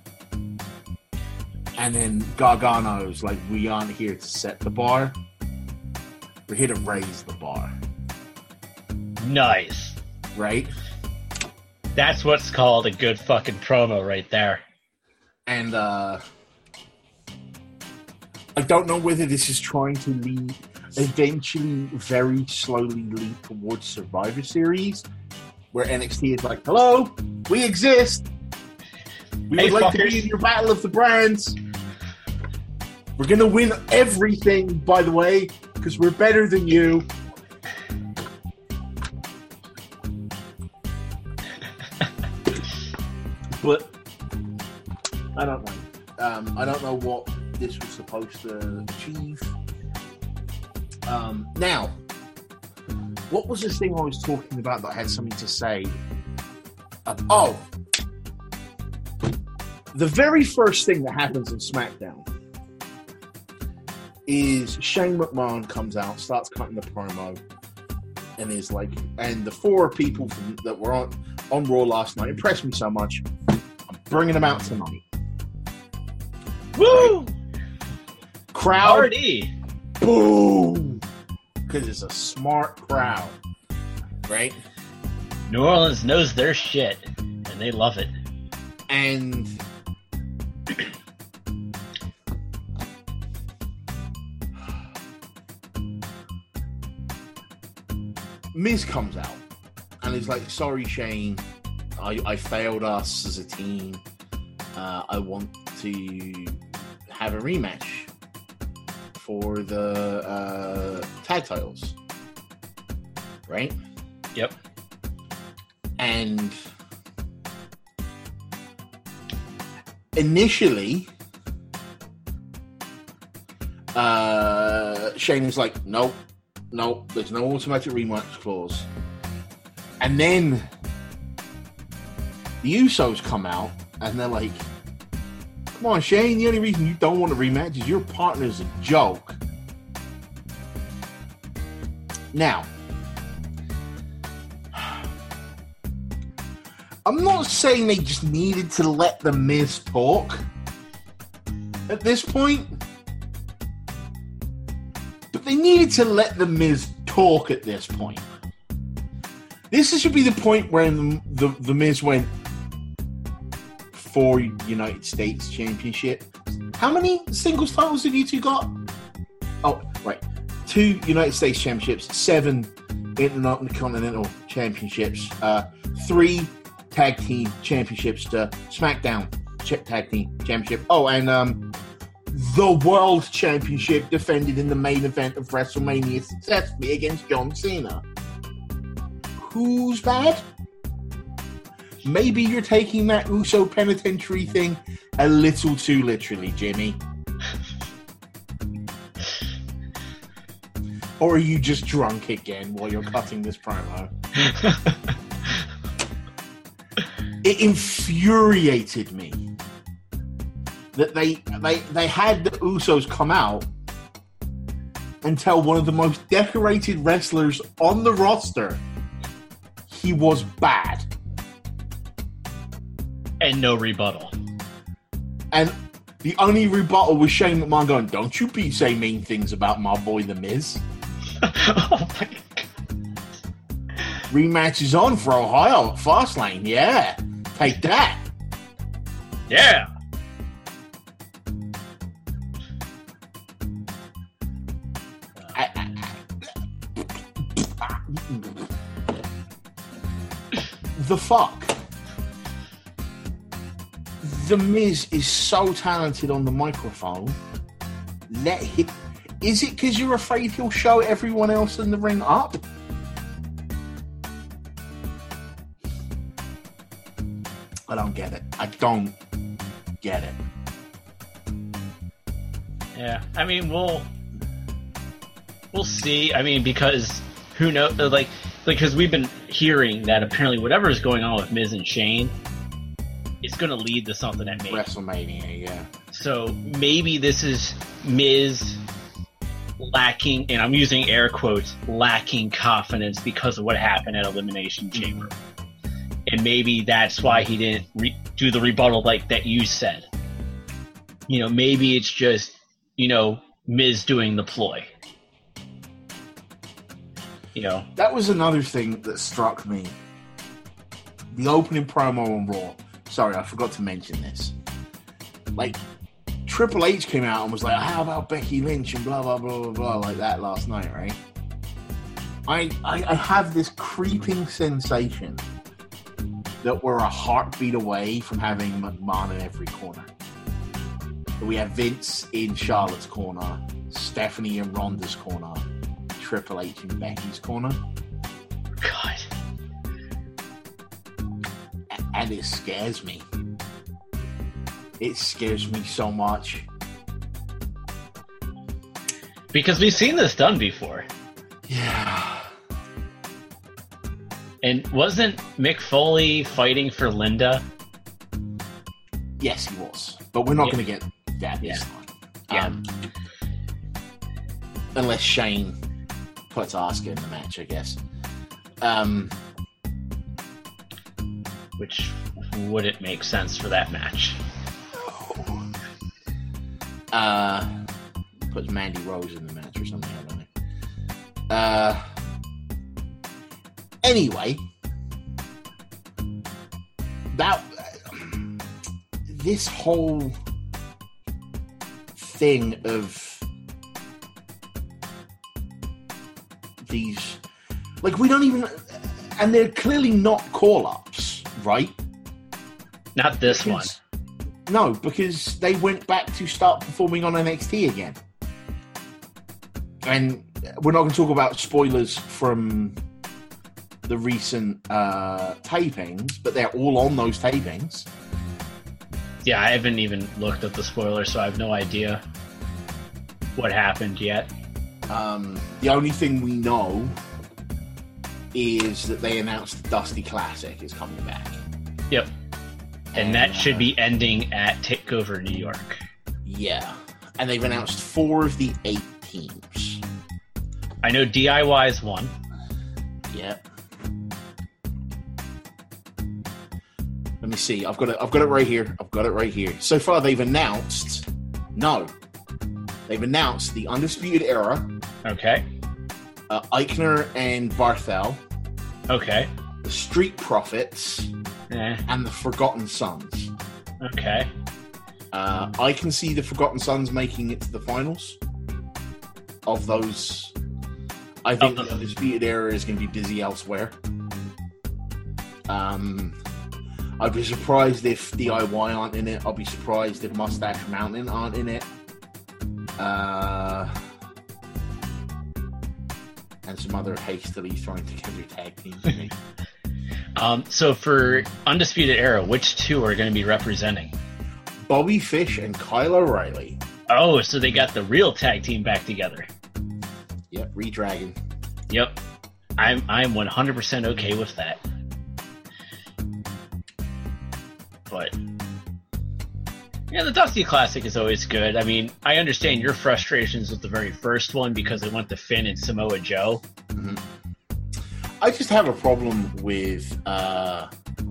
And then Gargano's like, we aren't here to set the bar. We're here to raise the bar. Nice. Right? That's what's called a good fucking promo right there. And uh I don't know whether this is trying to lead, eventually, very slowly lead towards Survivor Series, where N X T is like, hello, we exist. We Hey, would like fuckers. to be in your battle of the brands. We're going to win everything, by the way, because we're better than you. But I don't know. Um, I don't know what this was supposed to achieve. Um, now, what was this thing I was talking about that I had something to say? Uh, oh, the very first thing that happens in SmackDown is Shane McMahon comes out, starts cutting the promo, and is like, and the four people from, that were on, on Raw last night impressed me so much. I'm bringing them out tonight. Woo! Crowd, Party! boom! Because it's a smart crowd, right? New Orleans knows their shit, and they love it. And Miz comes out and is like, sorry, Shane, I, I failed us as a team. Uh, I want to have a rematch for the uh, tag titles. Right? Yep. And initially, uh, Shane is like, nope, nope, there's no automatic rematch clause. And then the Usos come out and they're like, come on, Shane, the only reason you don't want a rematch is your partner's a joke. Now, I'm not saying they just needed to let the Miz talk at this point, but they needed to let the Miz talk at this point. This should be the point where the, the, the Miz went for United States Championship. How many singles titles have you two got? Oh, right. Two United States Championships, seven Intercontinental Championships, uh, three Tag Team Championships to SmackDown Tag Team Championship. Oh, and um, the World Championship defended in the main event of WrestleMania successfully against John Cena. Who's bad? Maybe you're taking that Uso penitentiary thing a little too literally, Jimmy. Or are you just drunk again while you're cutting this promo? It infuriated me that they they they had the Usos come out and tell one of the most decorated wrestlers on the roster he was bad. And no rebuttal. And the only rebuttal was Shane McMahon going, don't you be saying mean things about my boy The Miz. Oh my God. Rematch is on for Ohio at Fastlane. Yeah. Take that. Yeah. I, I, I, the fuck? The Miz is so talented on the microphone. Let him. Is it because you're afraid he'll show everyone else in the ring up? I don't get it. I don't get it. Yeah, I mean, we'll we'll see. I mean, because who knows? Like, because we've been hearing that apparently whatever is going on with Miz and Shane is going to lead to something at Mania. WrestleMania, yeah. So maybe this is Miz lacking, and I'm using air quotes, lacking confidence because of what happened at Elimination Chamber. And maybe that's why he didn't re- do the rebuttal like that you said. You know, maybe it's just, you know, Miz doing the ploy. You know. That was another thing that struck me. The opening promo on Raw. Sorry, I forgot to mention this. Like, Triple H came out and was like, how about Becky Lynch and blah, blah, blah, blah, blah, like that last night, right? I, I, I have this creeping sensation that we're a heartbeat away from having McMahon in every corner. We have Vince in Charlotte's corner, Stephanie in Ronda's corner, Triple H in Becky's corner. God. And it scares me. It scares me so much. Because we've seen this done before. Yeah. And wasn't Mick Foley fighting for Linda? Yes, he was. But we're not Yeah. going to get that this Yeah. time. Yeah. Um, unless Shane puts Asuka in the match, I guess. Um, Which wouldn't make sense for that match. uh, puts Mandy Rose in the match or something, I don't know. Uh, anyway, that this whole thing of these Like, we don't even... And they're clearly not call-ups, right? Not this Because- one. No, because they went back to start performing on N X T again. And we're not going to talk about spoilers from the recent uh, tapings, but they're all on those tapings. Yeah, I haven't even looked at the spoilers, so I have no idea what happened yet. Um, the only thing we know is that they announced the Dusty Classic is coming back. Yep. And that should be ending at TakeOver New York. Yeah. And they've announced four of the eight teams. I know D I Y is one. Yep. Let me see. I've got it. I've got it right here. I've got it right here. So far, they've announced. No, they've announced the Undisputed Era, Okay. uh, Eichner and Barthel, Okay. the Street Profits, Eh. and the Forgotten Sons. Okay. Uh, I can see the Forgotten Sons making it to the finals. Of those, I think Of the the- Undisputed Era is going to be busy elsewhere. Um. I'd be surprised if D I Y aren't in it. I'll be surprised if Mustache Mountain aren't in it. Uh, and some other hastily thrown together tag teams. in it. Um, so for Undisputed Era, which two are going to be representing? Bobby Fish and Kyle O'Reilly. Oh, so they got the real tag team back together. Yep, Redragon. Yep. I'm I'm one hundred percent okay with that. But yeah, the Dusty Classic is always good. I mean, I understand your frustrations with the very first one because it went to Finn and Samoa Joe. Mm-hmm. I just have a problem with uh,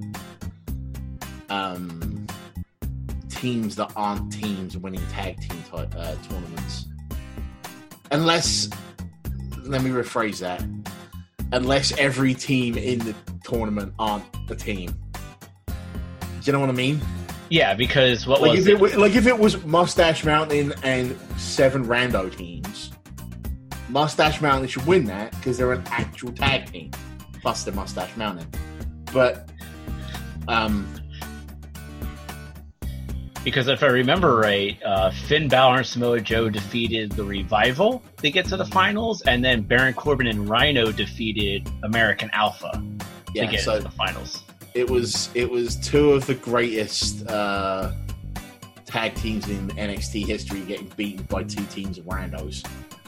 um, teams that aren't teams winning tag team t- uh, tournaments. Unless, let me rephrase that. Unless every team in the tournament aren't a team. Do you know what I mean? Yeah, because what Like was if it? it was, like if it was Mustache Mountain and seven rando teams, Mustache Mountain should win that because they're an actual tag team, plus they're Mustache Mountain. But um, Because if I remember right, uh, Finn Balor and Samoa Joe defeated the Revival to get to the finals, and then Baron Corbin and Rhino defeated American Alpha to yeah, get so into the finals. it was it was two of the greatest uh, tag teams in N X T history getting beaten by two teams of randos.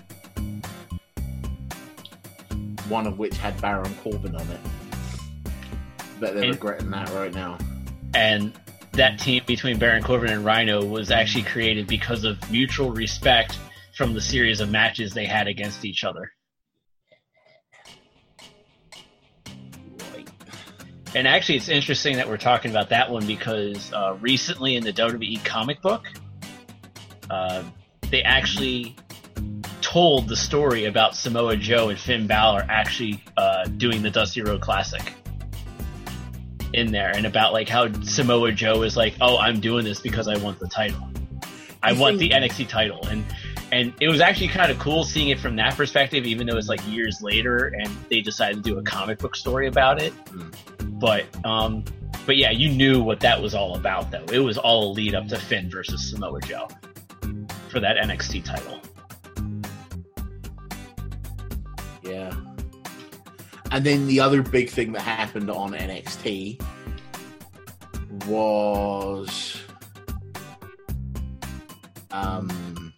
One of which had Baron Corbin on it. Bet they're And- regretting that right now. And that team between Baron Corbin and Rhino was actually created because of mutual respect from the series of matches they had against each other. Right. And actually, it's interesting that we're talking about that one because uh, recently in the W W E comic book, uh, they actually told the story about Samoa Joe and Finn Balor actually uh, doing the Dusty Road Classic in there, and about like how Samoa Joe is like, oh, I'm doing this because I want the title. I You want think- the N X T title. And and it was actually kind of cool seeing it from that perspective, even though it's like years later and they decided to do a comic book story about it. Mm. But um, but yeah, you knew what that was all about, though. It was all a lead up to Finn versus Samoa Joe for that N X T title. Yeah. And then the other big thing that happened on N X T was um,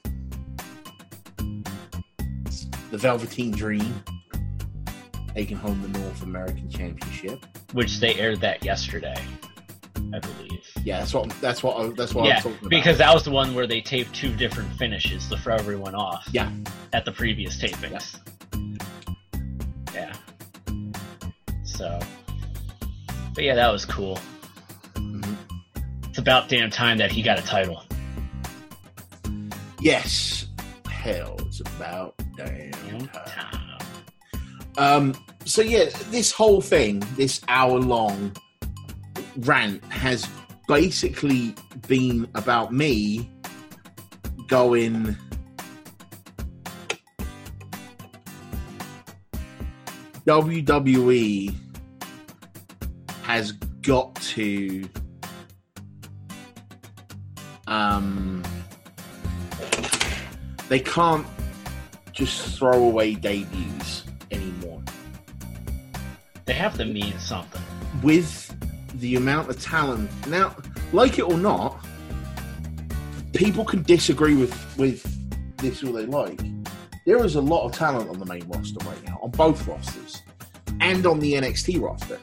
the Velveteen Dream taking home the North American Championship. Which they aired that yesterday, I believe. Yeah, that's what that's what I, that's what Yeah, I'm talking about. because that was the one where they taped two different finishes to throw everyone off. Yeah. At the previous tapings. Yeah. So, but yeah, that was cool. Mhm. It's about damn time that he got a title. Yes, hell, it's about damn Damn time. time. Um, so yeah, this whole thing, this hour-long rant, has basically been about me going, W W E has got to um they can't just throw away debuts anymore. They have to mean something. With the amount of talent now, like it or not, people can disagree with with this all they like. There is a lot of talent on the main roster right now, on both rosters, and on the N X T roster.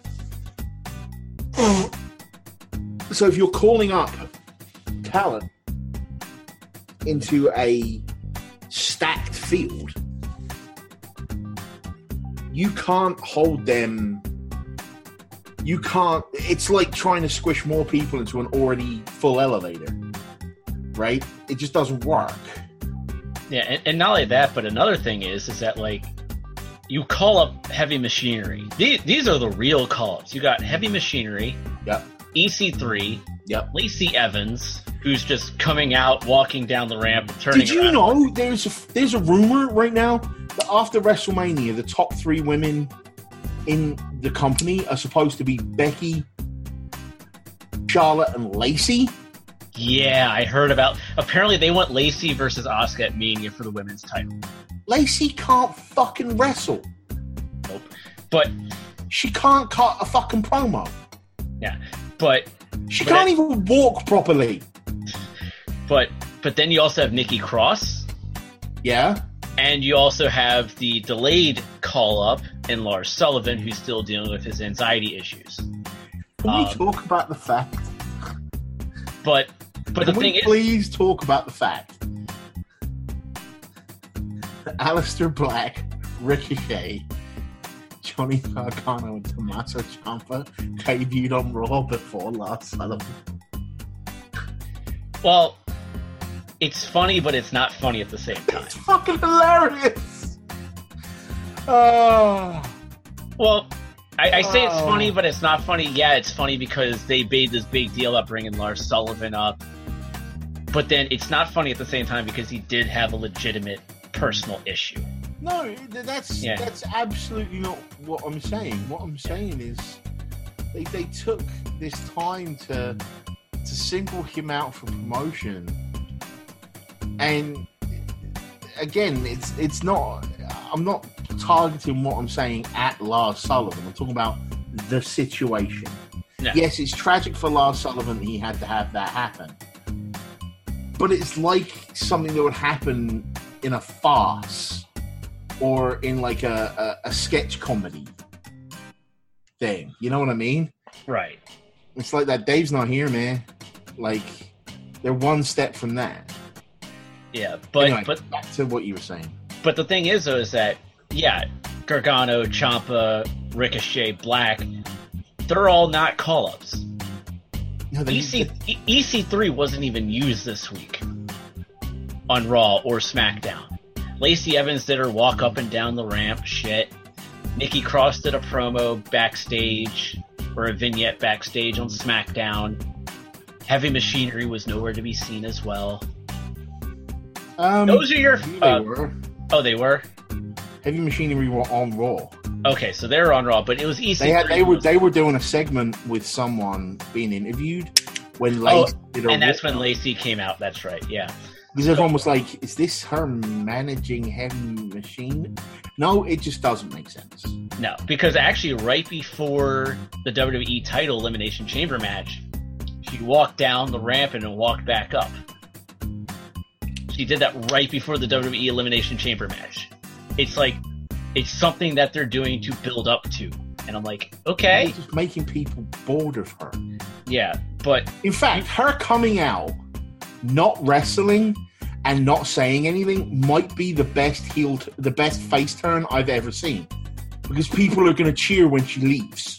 So if you're calling up talent into a stacked field, you can't hold them. You can't. It's like trying to squish more people into an already full elevator, right? It just doesn't work. Yeah, and, and not only that, but another thing is, is that like you call up Heavy Machinery. These, these are the real call-ups. You got Heavy Machinery. Yep. E C three. Yep. Lacey Evans, who's just coming out, walking down the ramp, and turning. Did you around. know there's a there's a rumor right now that after WrestleMania, the top three women in the company are supposed to be Becky, Charlotte, and Lacey? Yeah, I heard about. Apparently, they want Lacey versus Asuka at Mania for the women's title. Lacey can't fucking wrestle. Nope. But she can't cut a fucking promo. Yeah, but she but can't it, even walk properly. But but then you also have Nikki Cross. Yeah. And you also have the delayed call-up in Lars Sullivan, who's still dealing with his anxiety issues. Can um, we talk about the fact? But but Can the thing we is, please talk about the fact that Aleister Black, Ricochet, Johnny Gargano, and Tommaso Ciampa debuted on Raw before Lars Sullivan. Well, it's funny, but it's not funny at the same time. It's fucking hilarious. Oh. Well, I, I say it's Oh. funny, but it's not funny. Yeah, it's funny because they made this big deal about bringing Lars Sullivan up. But then it's not funny at the same time because he did have a legitimate personal issue. No, that's Yeah. that's absolutely not what I'm saying. What I'm saying is they they took this time to to single him out for promotion. And again, it's it's not. I'm not targeting what I'm saying at Lars Sullivan. I'm talking about the situation. No. Yes, it's tragic for Lars Sullivan that he had to have that happen, but it's like something that would happen in a farce or in like a, a, a sketch comedy thing. You know what I mean? Right. It's like that. Dave's not here, man. Like they're one step from that. Yeah, but anyway, but back to what you were saying. But the thing is, though, is that, yeah, Gargano, Ciampa, Ricochet, Black, they're all not call-ups. No, they, E C, they, E C three wasn't even used this week on Raw or SmackDown. Lacey Evans did her walk up and down the ramp shit. Nikki Cross did a promo backstage, or a vignette backstage on SmackDown. Heavy Machinery was nowhere to be seen as well. um, Those are your... they Uh, were. oh, they were? Heavy Machinery were on Raw. Okay, so they were on Raw, but it was E C three. They had they were they were doing a segment with someone being interviewed when Lacey Oh, did a and that's walk- when Lacey came out. That's right, yeah. because everyone was like, "Is this her managing Heavy Machine?" No, it just doesn't make sense. No, because actually right before the W W E title Elimination Chamber match, she walked down the ramp and then walked back up. She did that right before the W W E Elimination Chamber match. It's like, it's something that they're doing to build up to. And I'm like, okay. They're just making people bored of her. Yeah, but... In fact, her coming out, not wrestling, and not saying anything might be the best heel, t- the best face turn I've ever seen, because people are going to cheer when she leaves.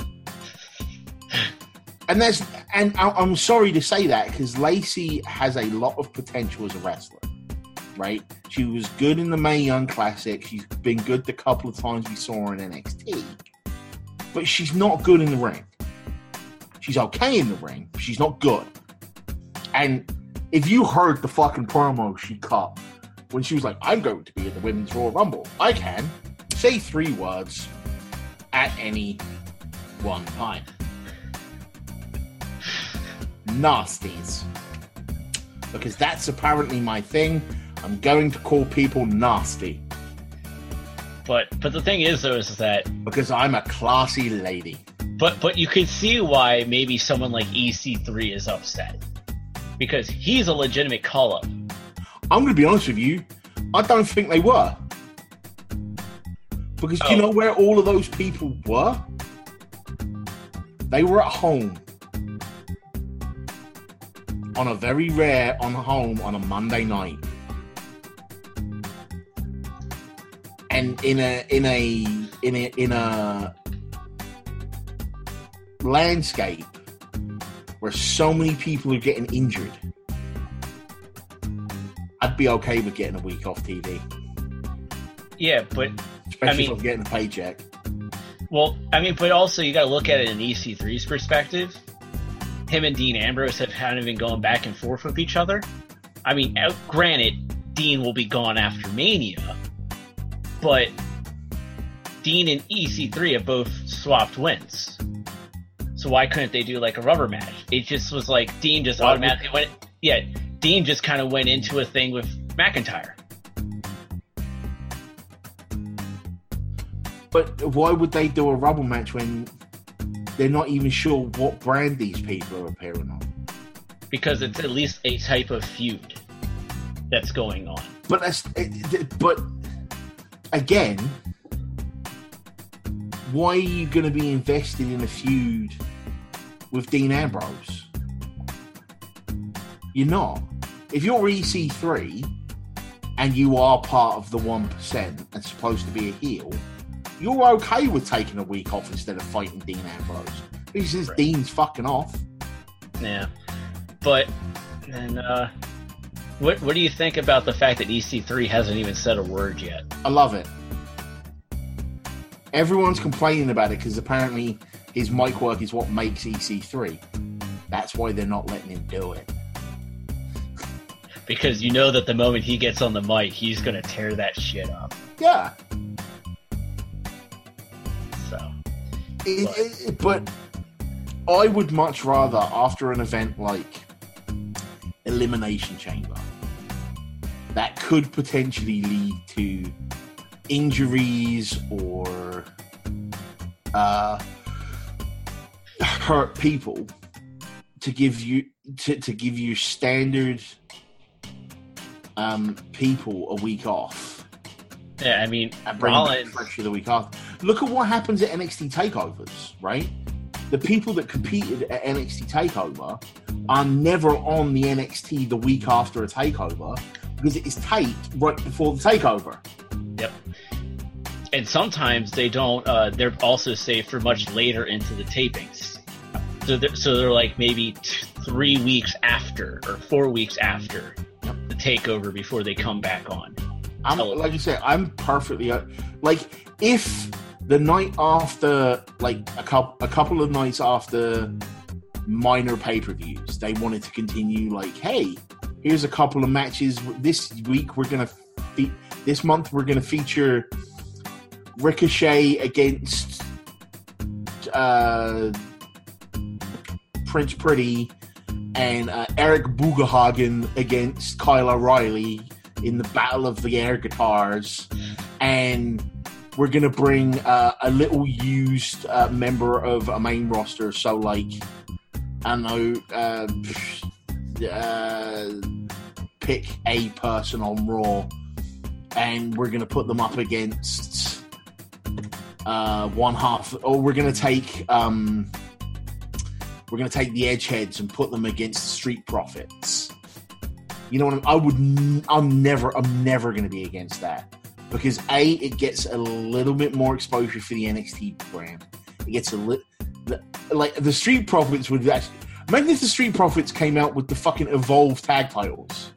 And that's, and I- I'm sorry to say that because Lacey has a lot of potential as a wrestler, right? She was good in the Mae Young Classic. She's been good the couple of times we saw her in N X T, but she's not good in the ring. She's okay in the ring, but she's not good. And if you heard the fucking promo she cut when she was like, "I'm going to be in the Women's Royal Rumble. I can say three words. at any one time. Nasties. Because that's apparently my thing. I'm going to call people nasty. But but the thing is, though, is that... Because I'm a classy lady. But but you could see why maybe someone like E C three is upset. Because he's a legitimate call-up. I'm going to be honest with you. I don't think they were. Because oh. do you know where all of those people were? They were at home. On a very rare on home on a Monday night. And in a in a in a in a landscape where so many people are getting injured, I'd be okay with getting a week off T V. Yeah, but especially I mean, if I'm getting a paycheck. Well, I mean, but also you got to look at it in E C three's perspective. Him and Dean Ambrose have kind of been going back and forth with each other. I mean, granted, Dean will be gone after Mania, but Dean and E C three have both swapped wins. So why couldn't they do like a rubber match? It just was like Dean just Why automatically would... went. Yeah, Dean just kind of went into a thing with McIntyre. But why would they do a rubber match when they're not even sure what brand these people are appearing on? Because it's at least a type of feud that's going on. But that's but again, why are you going to be invested in a feud with Dean Ambrose? You're not. If you're E C three and you are part of the one percent and supposed to be a heel, you're okay with taking a week off instead of fighting Dean Ambrose. Because right. Dean's fucking off. Yeah. But, and, uh, what, what do you think about the fact that E C three hasn't even said a word yet? I love it. Everyone's complaining about it because apparently his mic work is what makes E C three. That's why they're not letting him do it. Because you know that the moment he gets on the mic, he's going to tear that shit up. Yeah. So. It, but. It, but I would much rather, after an event like Elimination Chamber, that could potentially lead to injuries or uh, hurt people, to give you to, to give you standard um, people a week off. Yeah, I mean, and bring Rollins pressure the week after. Look at what happens at N X T takeovers, right? The people that competed at N X T takeover are never on the N X T the week after a takeover because it is taped right before the takeover. Yep. And sometimes they don't. Uh, they're also saved for much later into the tapings. So they're, so they're like maybe t- three weeks after or four weeks after yep. the takeover before they come back on. I'm like you said, I'm perfectly like if the night after, like a couple a couple of nights after minor pay per views, they wanted to continue. Like, hey, here's a couple of matches this week. We're gonna fe- this month we're gonna feature Ricochet against uh, Prince Pretty and uh, Eric Bugahagen against Kyle O'Reilly in the Battle of the Air Guitars, and we're gonna bring uh, a little used uh, member of a main roster. So, like, I don't know, uh, uh, pick a person on Raw, and we're gonna put them up against uh, one half, or we're gonna take um, we're gonna take the Edgeheads and put them against the Street Profits. You know what I'm, I would. N- I'm never. I'm never going to be against that because a it gets a little bit more exposure for the N X T brand. It gets a little like the Street Profits would actually. Imagine if the Street Profits came out with the fucking Evolve tag titles.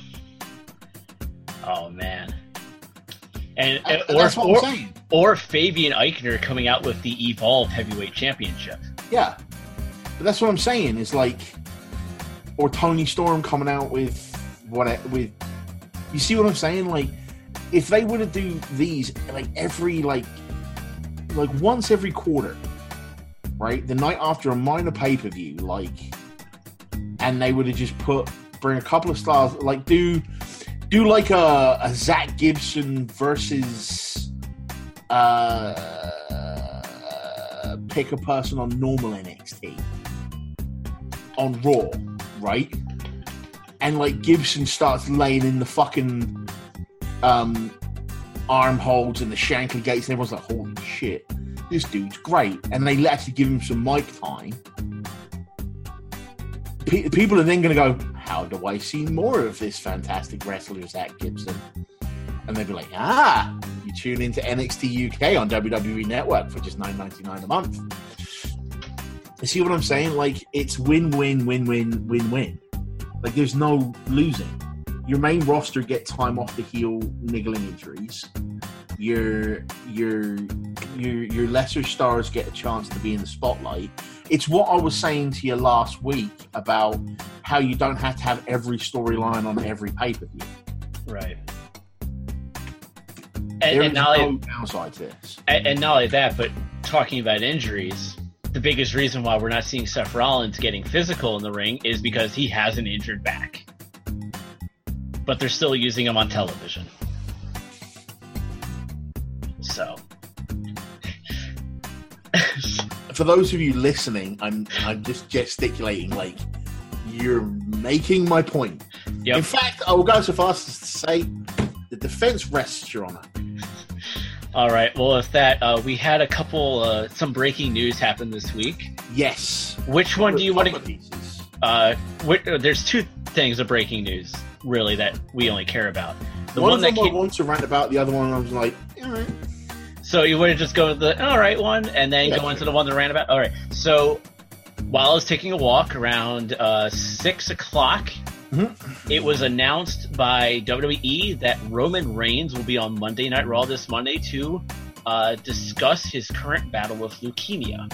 Oh man! And, and or, that's what or, I'm saying. Or Fabian Eichner coming out with the Evolve Heavyweight Championship. Yeah, but that's what I'm saying. Is like, or Tony Storm coming out with. What I, with you see what I'm saying? Like, if they were to do these like every like like once every quarter, right? The night after a minor pay per view, like, and they would have just put bring a couple of stars, like do do like a, a Zach Gibson versus uh, pick a person on normal N X T on Raw, right? And like Gibson starts laying in the fucking um, arm holds and the Shankly gates, and everyone's like, "Holy shit, this dude's great!" And they actually give him some mic time. P- people are then going to go, "How do I see more of this fantastic wrestler, Zach Gibson?" And they'll be like, "Ah, you tune into N X T U K on W W E Network for just nine ninety-nine a month." You see what I'm saying? Like, it's win, win, win, win, win, win. Like, there's no losing. Your main roster get time off the heel niggling injuries. Your your your your lesser stars get a chance to be in the spotlight. It's what I was saying to you last week about how you don't have to have every storyline on every pay-per-view. Right. And, there and is not no only, downside to this. And, and not only that, but talking about injuries, the biggest reason why we're not seeing Seth Rollins getting physical in the ring is because he has an injured back. But they're still using him on television. So. For those of you listening, I'm I'm just gesticulating like you're making my point. Yep. In fact, I will go so far as to say the defense rests, Your Honor. All right. Well, with that, uh, we had a couple, uh, some breaking news happen this week. Yes. Which one do you want to? Pieces. Uh, which, there's two things of breaking news, really, that we only care about. The one, one of that them came, I want to rant about. The other one, I was like, all right. So you want to just go to the all right one, and then Yeah, go sure. into the one that ran about. All right. So while I was taking a walk around uh, six o'clock. Mm-hmm. It was announced by W W E that Roman Reigns will be on Monday Night Raw this Monday to uh, discuss his current battle with leukemia.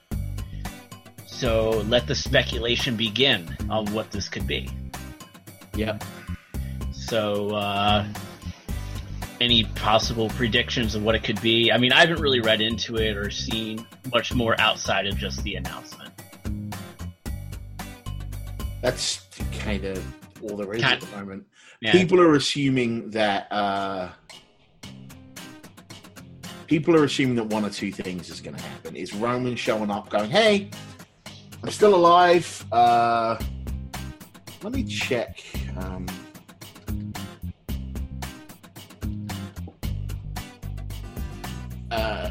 So let the speculation begin on what this could be. Yep. So, uh, any possible predictions of what it could be? I mean, I haven't really read into it or seen much more outside of just the announcement. That's kind of all there is Kind- at the moment. Yeah. People are assuming that uh, people are assuming that one or two things is going to happen. Is Roman showing up, going, "Hey, I'm still alive." Uh, let me check. Um, uh,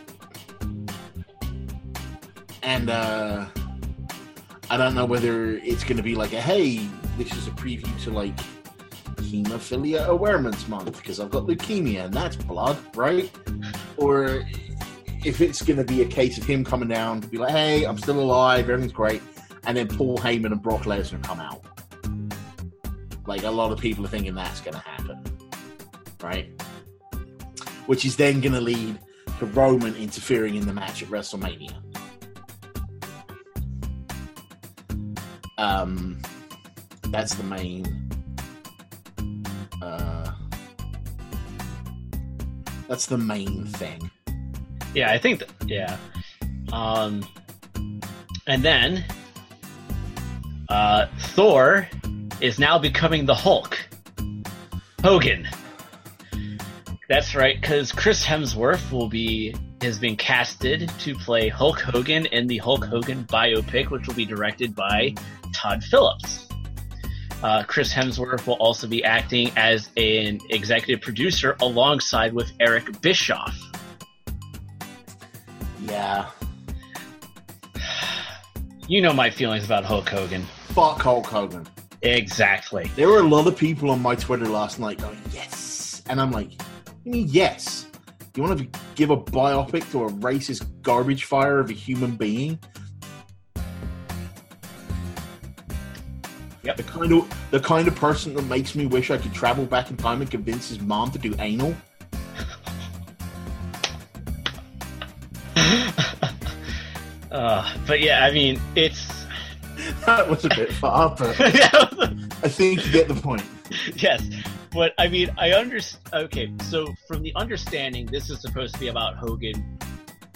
and uh, I don't know whether it's going to be like a, "Hey, this is a preview to like Hemophilia Awareness Month because I've got leukemia and that's blood, right?" Or if it's going to be a case of him coming down to be like, "Hey, I'm still alive, everything's great," and then Paul Heyman and Brock Lesnar come out. Like, a lot of people are thinking that's going to happen, right? Which is then going to lead to Roman interfering in the match at WrestleMania. Um, that's the main. Uh, that's the main thing. Yeah, I think that, yeah. Um, and then uh, Thor is now becoming the Hulk. Hogan. That's right, because Chris Hemsworth will be has been casted to play Hulk Hogan in the Hulk Hogan biopic, which will be directed by Todd Phillips. Uh, Chris Hemsworth will also be acting as an executive producer alongside with Eric Bischoff. Yeah. You know my feelings about Hulk Hogan. Fuck Hulk Hogan. Exactly. There were a lot of people on my Twitter last night going, "Yes." And I'm like, you mean yes? You want to give a biopic to a racist garbage fire of a human being? Yep. The kind of the kind of person that makes me wish I could travel back in time and convince his mom to do anal. uh, but yeah, I mean, it's That was a bit far, but I think you get the point. yes, but I mean, I understand. Okay, so from the understanding, this is supposed to be about Hogan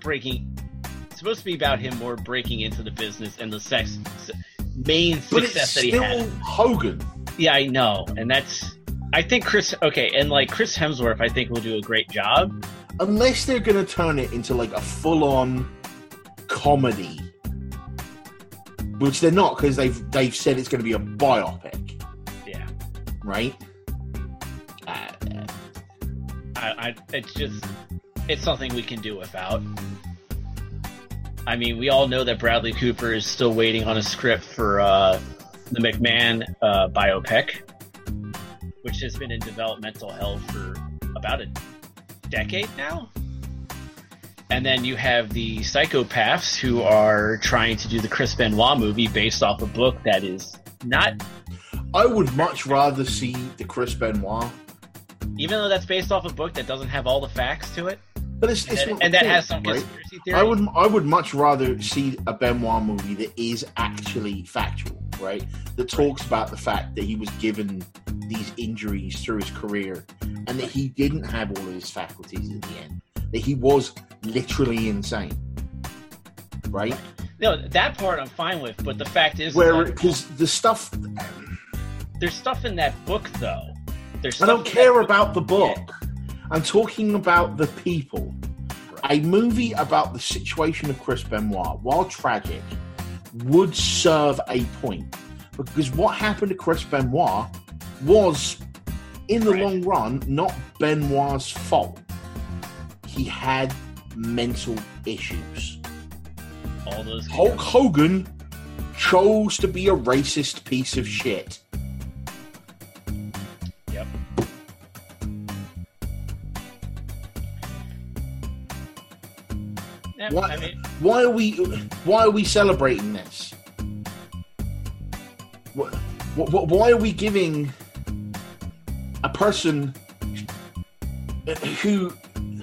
breaking. It's supposed to be about him more breaking into the business and the sex main But success it's that he still had. Hogan. Yeah, I know, and that's. I think Chris. Okay, and like Chris Hemsworth, I think will do a great job. Unless they're going to turn it into like a full-on comedy, which they're not, because they've they've said it's going to be a biopic. Yeah, right. Uh, I, I, it's just it's something we can do without. I mean, we all know that Bradley Cooper is still waiting on a script for uh, the McMahon uh, biopic, which has been in developmental hell for about a decade now. And then you have the psychopaths who are trying to do the Chris Benoit movie based off a book that is not... I would much rather see the Chris Benoit. Even though that's based off a book that doesn't have all the facts to it. But it's, it's and, not and that point, has some right? conspiracy theory. I would I would much rather see a Benoit movie that is actually factual, right? That talks about the fact that he was given these injuries through his career and that he didn't have all of his faculties in the end. That he was literally insane. Right? No, that part I'm fine with, but the fact is... Where, because the stuff... There's stuff in that book, though. There's I don't stuff care in that about book. the book. Yeah. I'm talking about the people. Right. A movie about the situation of Chris Benoit, while tragic, would serve a point. Because what happened to Chris Benoit was, in the Right. long run, not Benoit's fault. He had mental issues. All those... Hulk Hogan chose to be a racist piece of shit. Yep. Yeah, What? I mean, Why are we? Why are we celebrating this? What, what, why are we giving a person who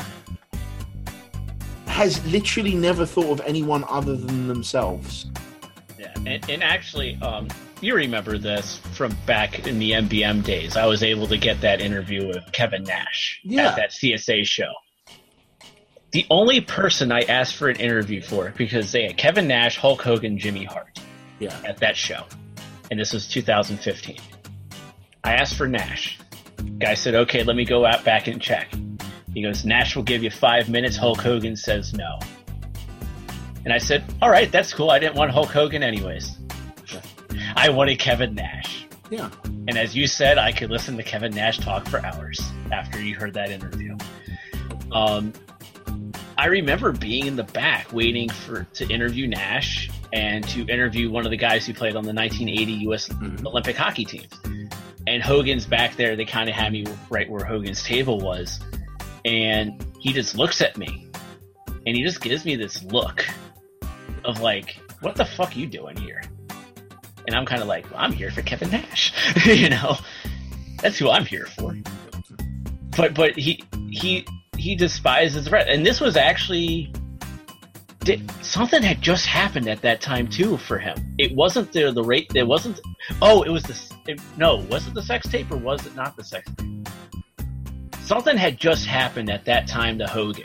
has literally never thought of anyone other than themselves? yeah. And, and actually, um, you remember this from back in the M B M days. I was able to get that interview with Kevin Nash Yeah. at that C S A show. The only person I asked for an interview for, because they had Kevin Nash, Hulk Hogan, Jimmy Hart Yeah. at that show. And this was two thousand fifteen. I asked for Nash. Guy said, okay, let me go out back and check. He goes, Nash will give you five minutes. Hulk Hogan says no. And I said, all right, that's cool. I didn't want Hulk Hogan anyways. I wanted Kevin Nash. Yeah. And as you said, I could listen to Kevin Nash talk for hours after you heard that interview. Um, I remember being in the back waiting for to interview Nash and to interview one of the guys who played on the nineteen eighty U S Mhm. Olympic hockey team. And Hogan's back there. They kind of had me right where Hogan's table was. And he just looks at me. And he just gives me this look of like, what the fuck you doing here? And I'm kind of like, well, I'm here for Kevin Nash. You know? That's who I'm here for. But but he he he despises the rest. And this was actually did, something had just happened at that time too for him. It wasn't the the rate. It wasn't. Oh, it was the. It, no, was it the sex tape or was it not the sex tape? Something had just happened at that time to Hogan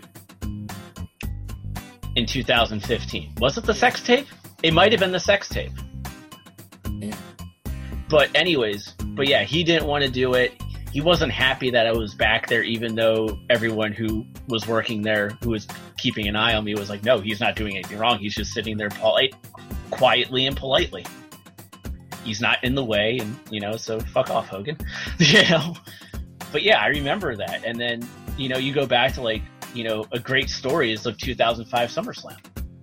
in two thousand fifteen. Was it the sex tape? It might have been the sex tape. Yeah. But anyways, but yeah, he didn't want to do it. He wasn't happy that I was back there, even though everyone who was working there, who was keeping an eye on me, was like, no, he's not doing anything wrong. He's just sitting there polite, quietly and politely. He's not in the way, and, you know, so fuck off, Hogan. You know? But yeah, I remember that. And then, you know, you go back to, like, you know, a great story is of two thousand five SummerSlam.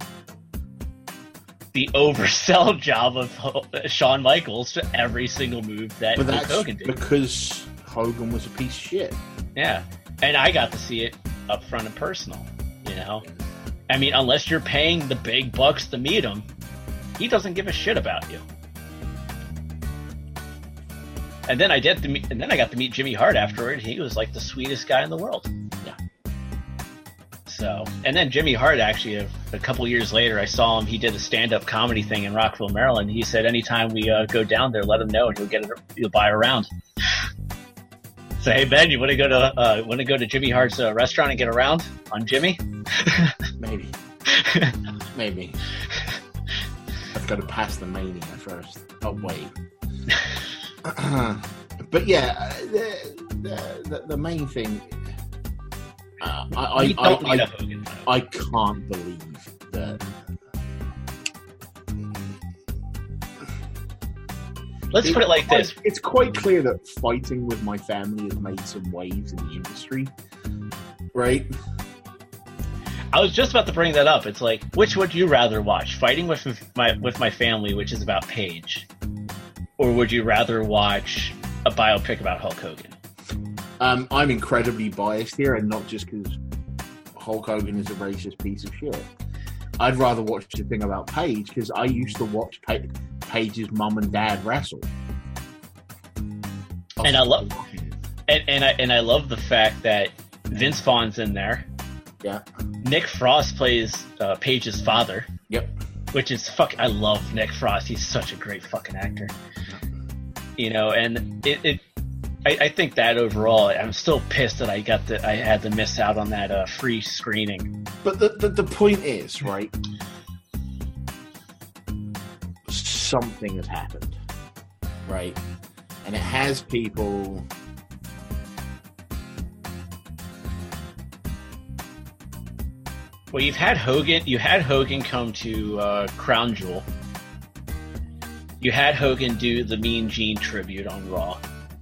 The oversell job of Shawn Michaels to every single move that But Hulk that's Hogan did. because Hogan was a piece of shit. Yeah. And I got to see it up front and personal, you know? I mean, unless you're paying the big bucks to meet him, he doesn't give a shit about you. And then I did, to meet, and then I got to meet Jimmy Hart afterward. He was like the sweetest guy in the world. Yeah. So, and then Jimmy Hart actually, a, a couple years later, I saw him. He did a stand-up comedy thing in Rockville, Maryland. He said, anytime we uh, go down there, let him know, and he'll get it. He'll buy a round. So, hey Ben, you want to go to uh, want to go to Jimmy Hart's uh, restaurant and get a round on Jimmy? Maybe. Maybe. I've got to pass the mania first. Oh, wait. But yeah, the, the, the main thing... Uh, I, I, I, I, I can't believe that... Let's it, put it like quite, this. It's quite clear that fighting with my family has made some waves in the industry. Right? I was just about to bring that up. It's like, which would you rather watch? Fighting with my with my family, which is about Paige, or would you rather watch a biopic about Hulk Hogan? Um, I'm incredibly biased here, and not just because Hulk Hogan is a racist piece of shit. I'd rather watch the thing about Paige because I used to watch pa- Paige's mum and dad wrestle, I and I love, and, and I and I love the fact that Vince Vaughn's in there. Yeah. Nick Frost plays uh, Paige's father. Yep. Which is fuck. I love Nick Frost. He's such a great fucking actor. Yep. You know, and it. it I, I think that overall, I'm still pissed that I got the I had to miss out on that uh, free screening. But the, the the point is, right? Something has happened, right? And it has people. Well, you've had Hogan. You had Hogan come to uh, Crown Jewel. You had Hogan do the Mean Gene tribute on Raw.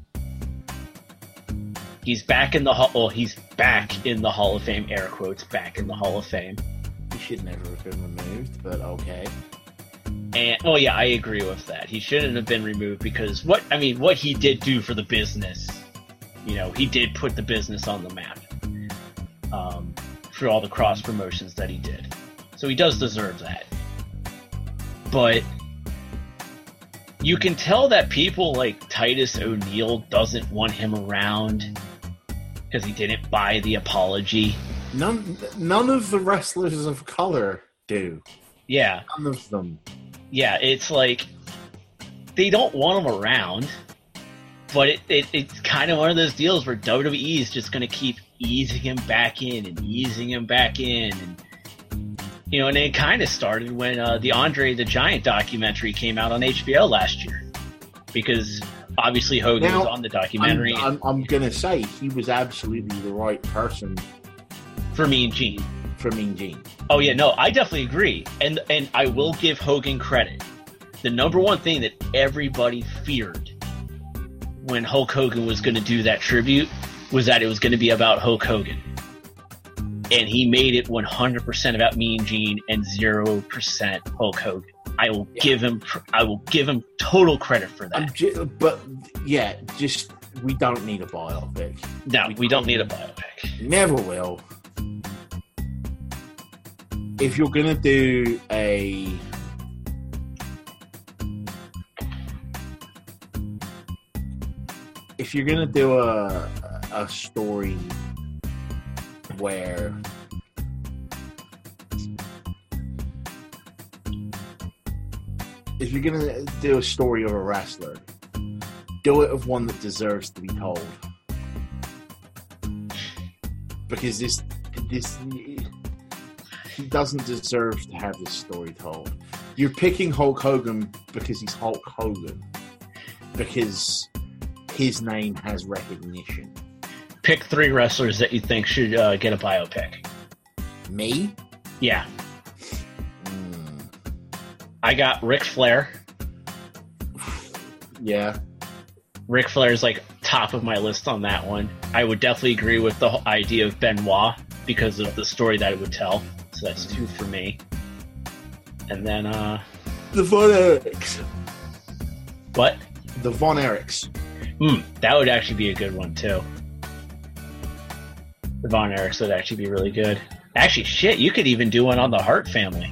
He's back in the hall. Well, he's back in the Hall of Fame. Air quotes, back in the Hall of Fame. He should never have been removed, but okay. And oh yeah, I agree with that. He shouldn't have been removed because what I mean, what he did do for the business, you know, he did put the business on the map. Um, for all the cross promotions that he did, so he does deserve that. But you can tell that people like Titus O'Neil doesn't want him around because he didn't buy the apology. None, none of the wrestlers of color do. Yeah, none of them. Yeah, it's like they don't want him around, but it, it it's kind of one of those deals where W W E is just going to keep easing him back in and easing him back in, and you know, and it kind of started when uh, the Andre the Giant documentary came out on H B O last year, because obviously Hogan now, was on the documentary. I'm, I'm, I'm gonna say he was absolutely the right person for Mean Gene. For Mean Gene. Oh yeah, no, I definitely agree, and and I will give Hogan credit. The number one thing that everybody feared when Hulk Hogan was going to do that tribute was that it was going to be about Hulk Hogan. And he made it one hundred percent about Mean Gene and zero percent Hulk Hogan. I will yeah. give him I will give him total credit for that. Just, but yeah, just we don't need a biopic. No, we, we don't need a biopic. Never will. If you're going to do a if you're going to do a a story where if you're gonna do a story of a wrestler, do it of one that deserves to be told. Because this this he doesn't deserve to have this story told. You're picking Hulk Hogan because he's Hulk Hogan. Because his name has recognition. Pick three wrestlers that you think should uh, get a biopic. Me? Yeah. Mm. I got Ric Flair. Yeah. Ric Flair's like top of my list on that one. I would definitely agree with the idea of Benoit because of the story that it would tell. So that's two for me. And then, uh... the Von Erichs. What? The Von Erichs. Hmm, that would actually be a good one, too. The Von Erichs would actually be really good. Actually, shit, you could even do one on the Hart family.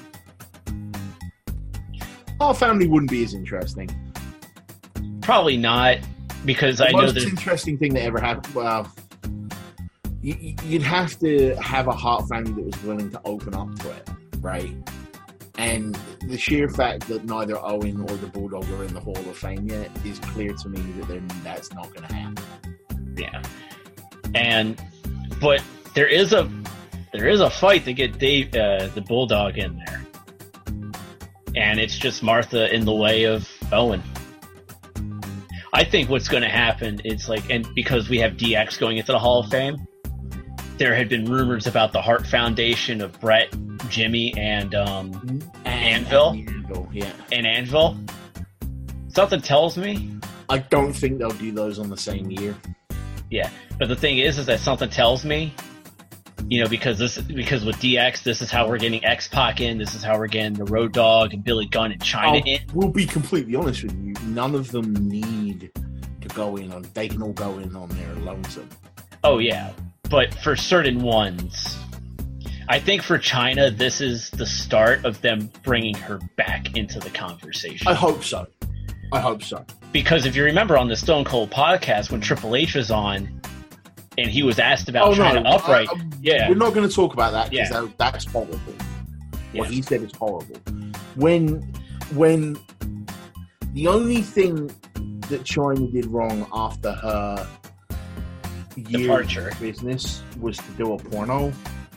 Our family wouldn't be as interesting. Probably not, because the I know there's... The there's... most interesting thing that ever happened... Well, you, you'd have to have a Hart family that was willing to open up to it, right? And the sheer fact that neither Owen or the Bulldog are in the Hall of Fame yet is clear to me that that's not going to happen. Yeah. And... But there is a... there is a fight to get Dave, uh, the Bulldog in there. And it's just Martha in the way of Owen. I think what's going to happen is like, and because we have D X going into the Hall of Fame, there had been rumors about the Hart Foundation of Brett, Jimmy, and um, and, Anvil. And Anvil, yeah. And Anvil. Something tells me. I don't think they'll do those on the same year. Yeah, but the thing is, is that something tells me, you know, because this, because with D X, this is how we're getting X-Pac in. This is how we're getting the Road Dogg and Billy Gunn and China I'll, in. We'll be completely honest with you. None of them need to go in on. They can all go in on their lonesome. Oh yeah. But for certain ones, I think for China, this is the start of them bringing her back into the conversation. I hope so. I hope so. Because if you remember on the Stone Cold podcast, when Triple H was on, and he was asked about oh, China no. Upright, I, I, yeah, we're not going to talk about that because yeah. that, that's horrible. Yeah. What he said is horrible. When, when the only thing that China did wrong after her year departure of business was to do a porno,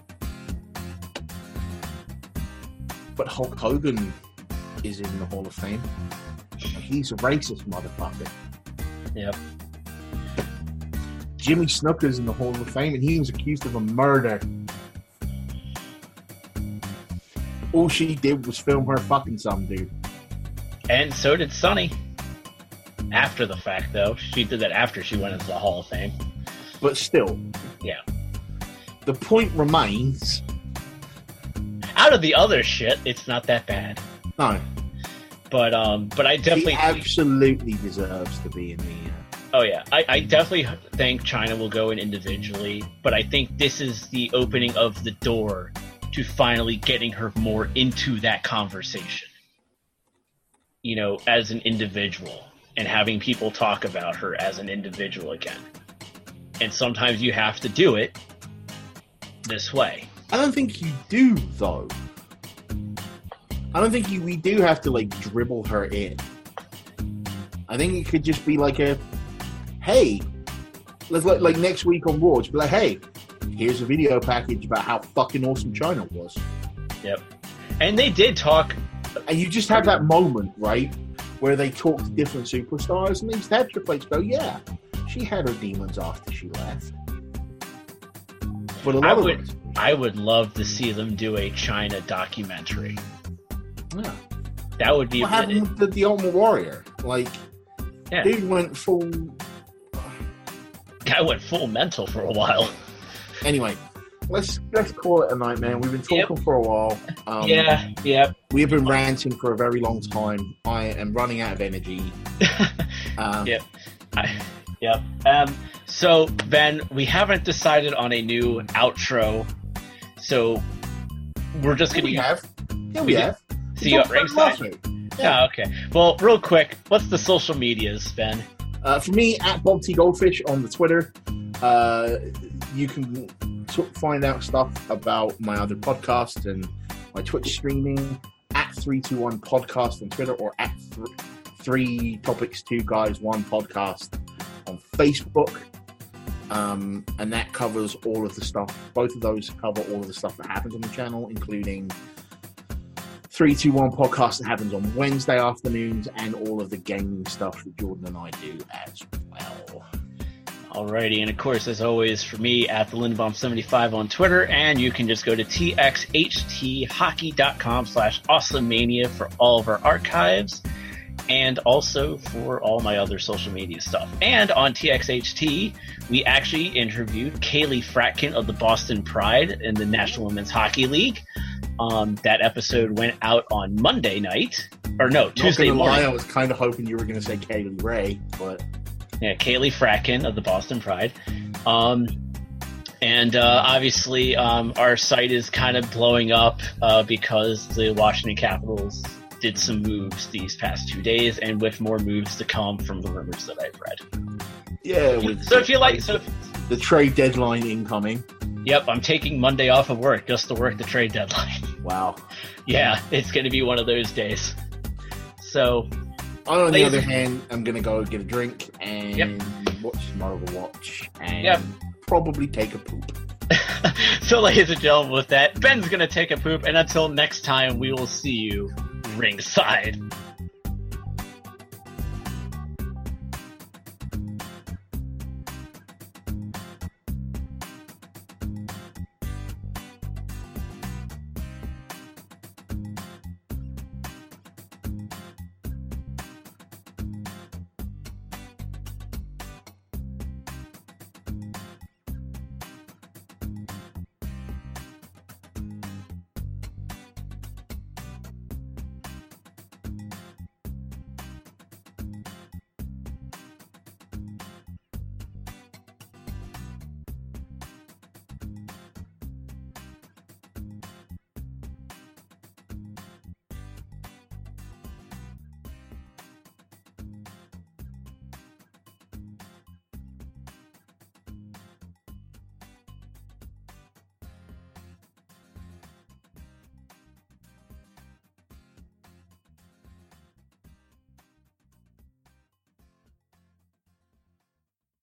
but Hulk Hogan is in the Hall of Fame. He's a racist motherfucker. Yep. Jimmy Snuka's in the Hall of Fame, and he was accused of a murder. All she did was film her fucking some dude. And so did Sunny. After the fact, though, she did that after she went into the Hall of Fame. But still, yeah. The point remains. Out of the other shit, it's not that bad. No. But um, but I definitely he absolutely deserves to be in the. Uh... Oh yeah, I, I definitely think China will go in individually, but I think this is the opening of the door to finally getting her more into that conversation. You know, as an individual, and having people talk about her as an individual again. And sometimes you have to do it this way. I don't think you do, though. I don't think you, we do have to, like, dribble her in. I think it could just be like a, hey, let's like, like next week on Raw, just be like, hey, here's a video package about how fucking awesome China was. Yep. And they did talk. And you just have that moment, right, where they talk to different superstars, and they just have Triple H go, yeah, she had her demons after she left. But a lot I of would, it, I would love to see them do a China documentary. Yeah. That would be what happened with the, the Ultimate Warrior? Like, yeah. dude went full. Guy went full mental for a while. Anyway, let's let's call it a night, man. We've been talking Yep. for a while. Um, yeah, yeah. We've been ranting for a very long time. I am running out of energy. um, Yep. I, yep. Um. So Ben, we haven't decided on a new outro, so we're just yeah, gonna we have. Yeah, we, we have. see you at ringside. Yeah. Oh, okay. Well, real quick, what's the social medias, Ben? Uh, for me, at Bob T Goldfish on the Twitter. Uh, you can t- find out stuff about my other podcast and my Twitch streaming at three two one podcast on Twitter, or at th- three topics two guys one podcast on Facebook. Um, and that covers all of the stuff. Both of those cover all of the stuff that happens on the channel, including three two one podcast that happens on Wednesday afternoons, and all of the gaming stuff that Jordan and I do as well. Alrighty, and of course, as always, for me, at the Lindbaum seventy-five on Twitter, and you can just go to t x h t hockey dot com slash awesomania for all of our archives, and also for all my other social media stuff. And on T X H T, we actually interviewed Kaylee Fratkin of the Boston Pride in the National Women's Hockey League. Um, that episode went out on Monday night, or no, Tuesday Not gonna morning. lie, I was kind of hoping you were going to say Kaylee Ray, but Yeah, Kaylee Fratkin of the Boston Pride. Um, and uh, obviously, um, our site is kind of blowing up uh, because the Washington Capitals did some moves these past two days, and with more moves to come from the rumors that I've read. yeah. With So if you like, so if, the trade deadline incoming. yep, I'm taking Monday off of work just to work the trade deadline. Wow. Yeah, it's going to be one of those days. So, On the Lazy. other hand, I'm going to go get a drink and Yep. watch some Overwatch and Yep. probably take a poop. So, ladies and gentlemen, with that, Ben's gonna take a poop, and until next time, we will see you ringside.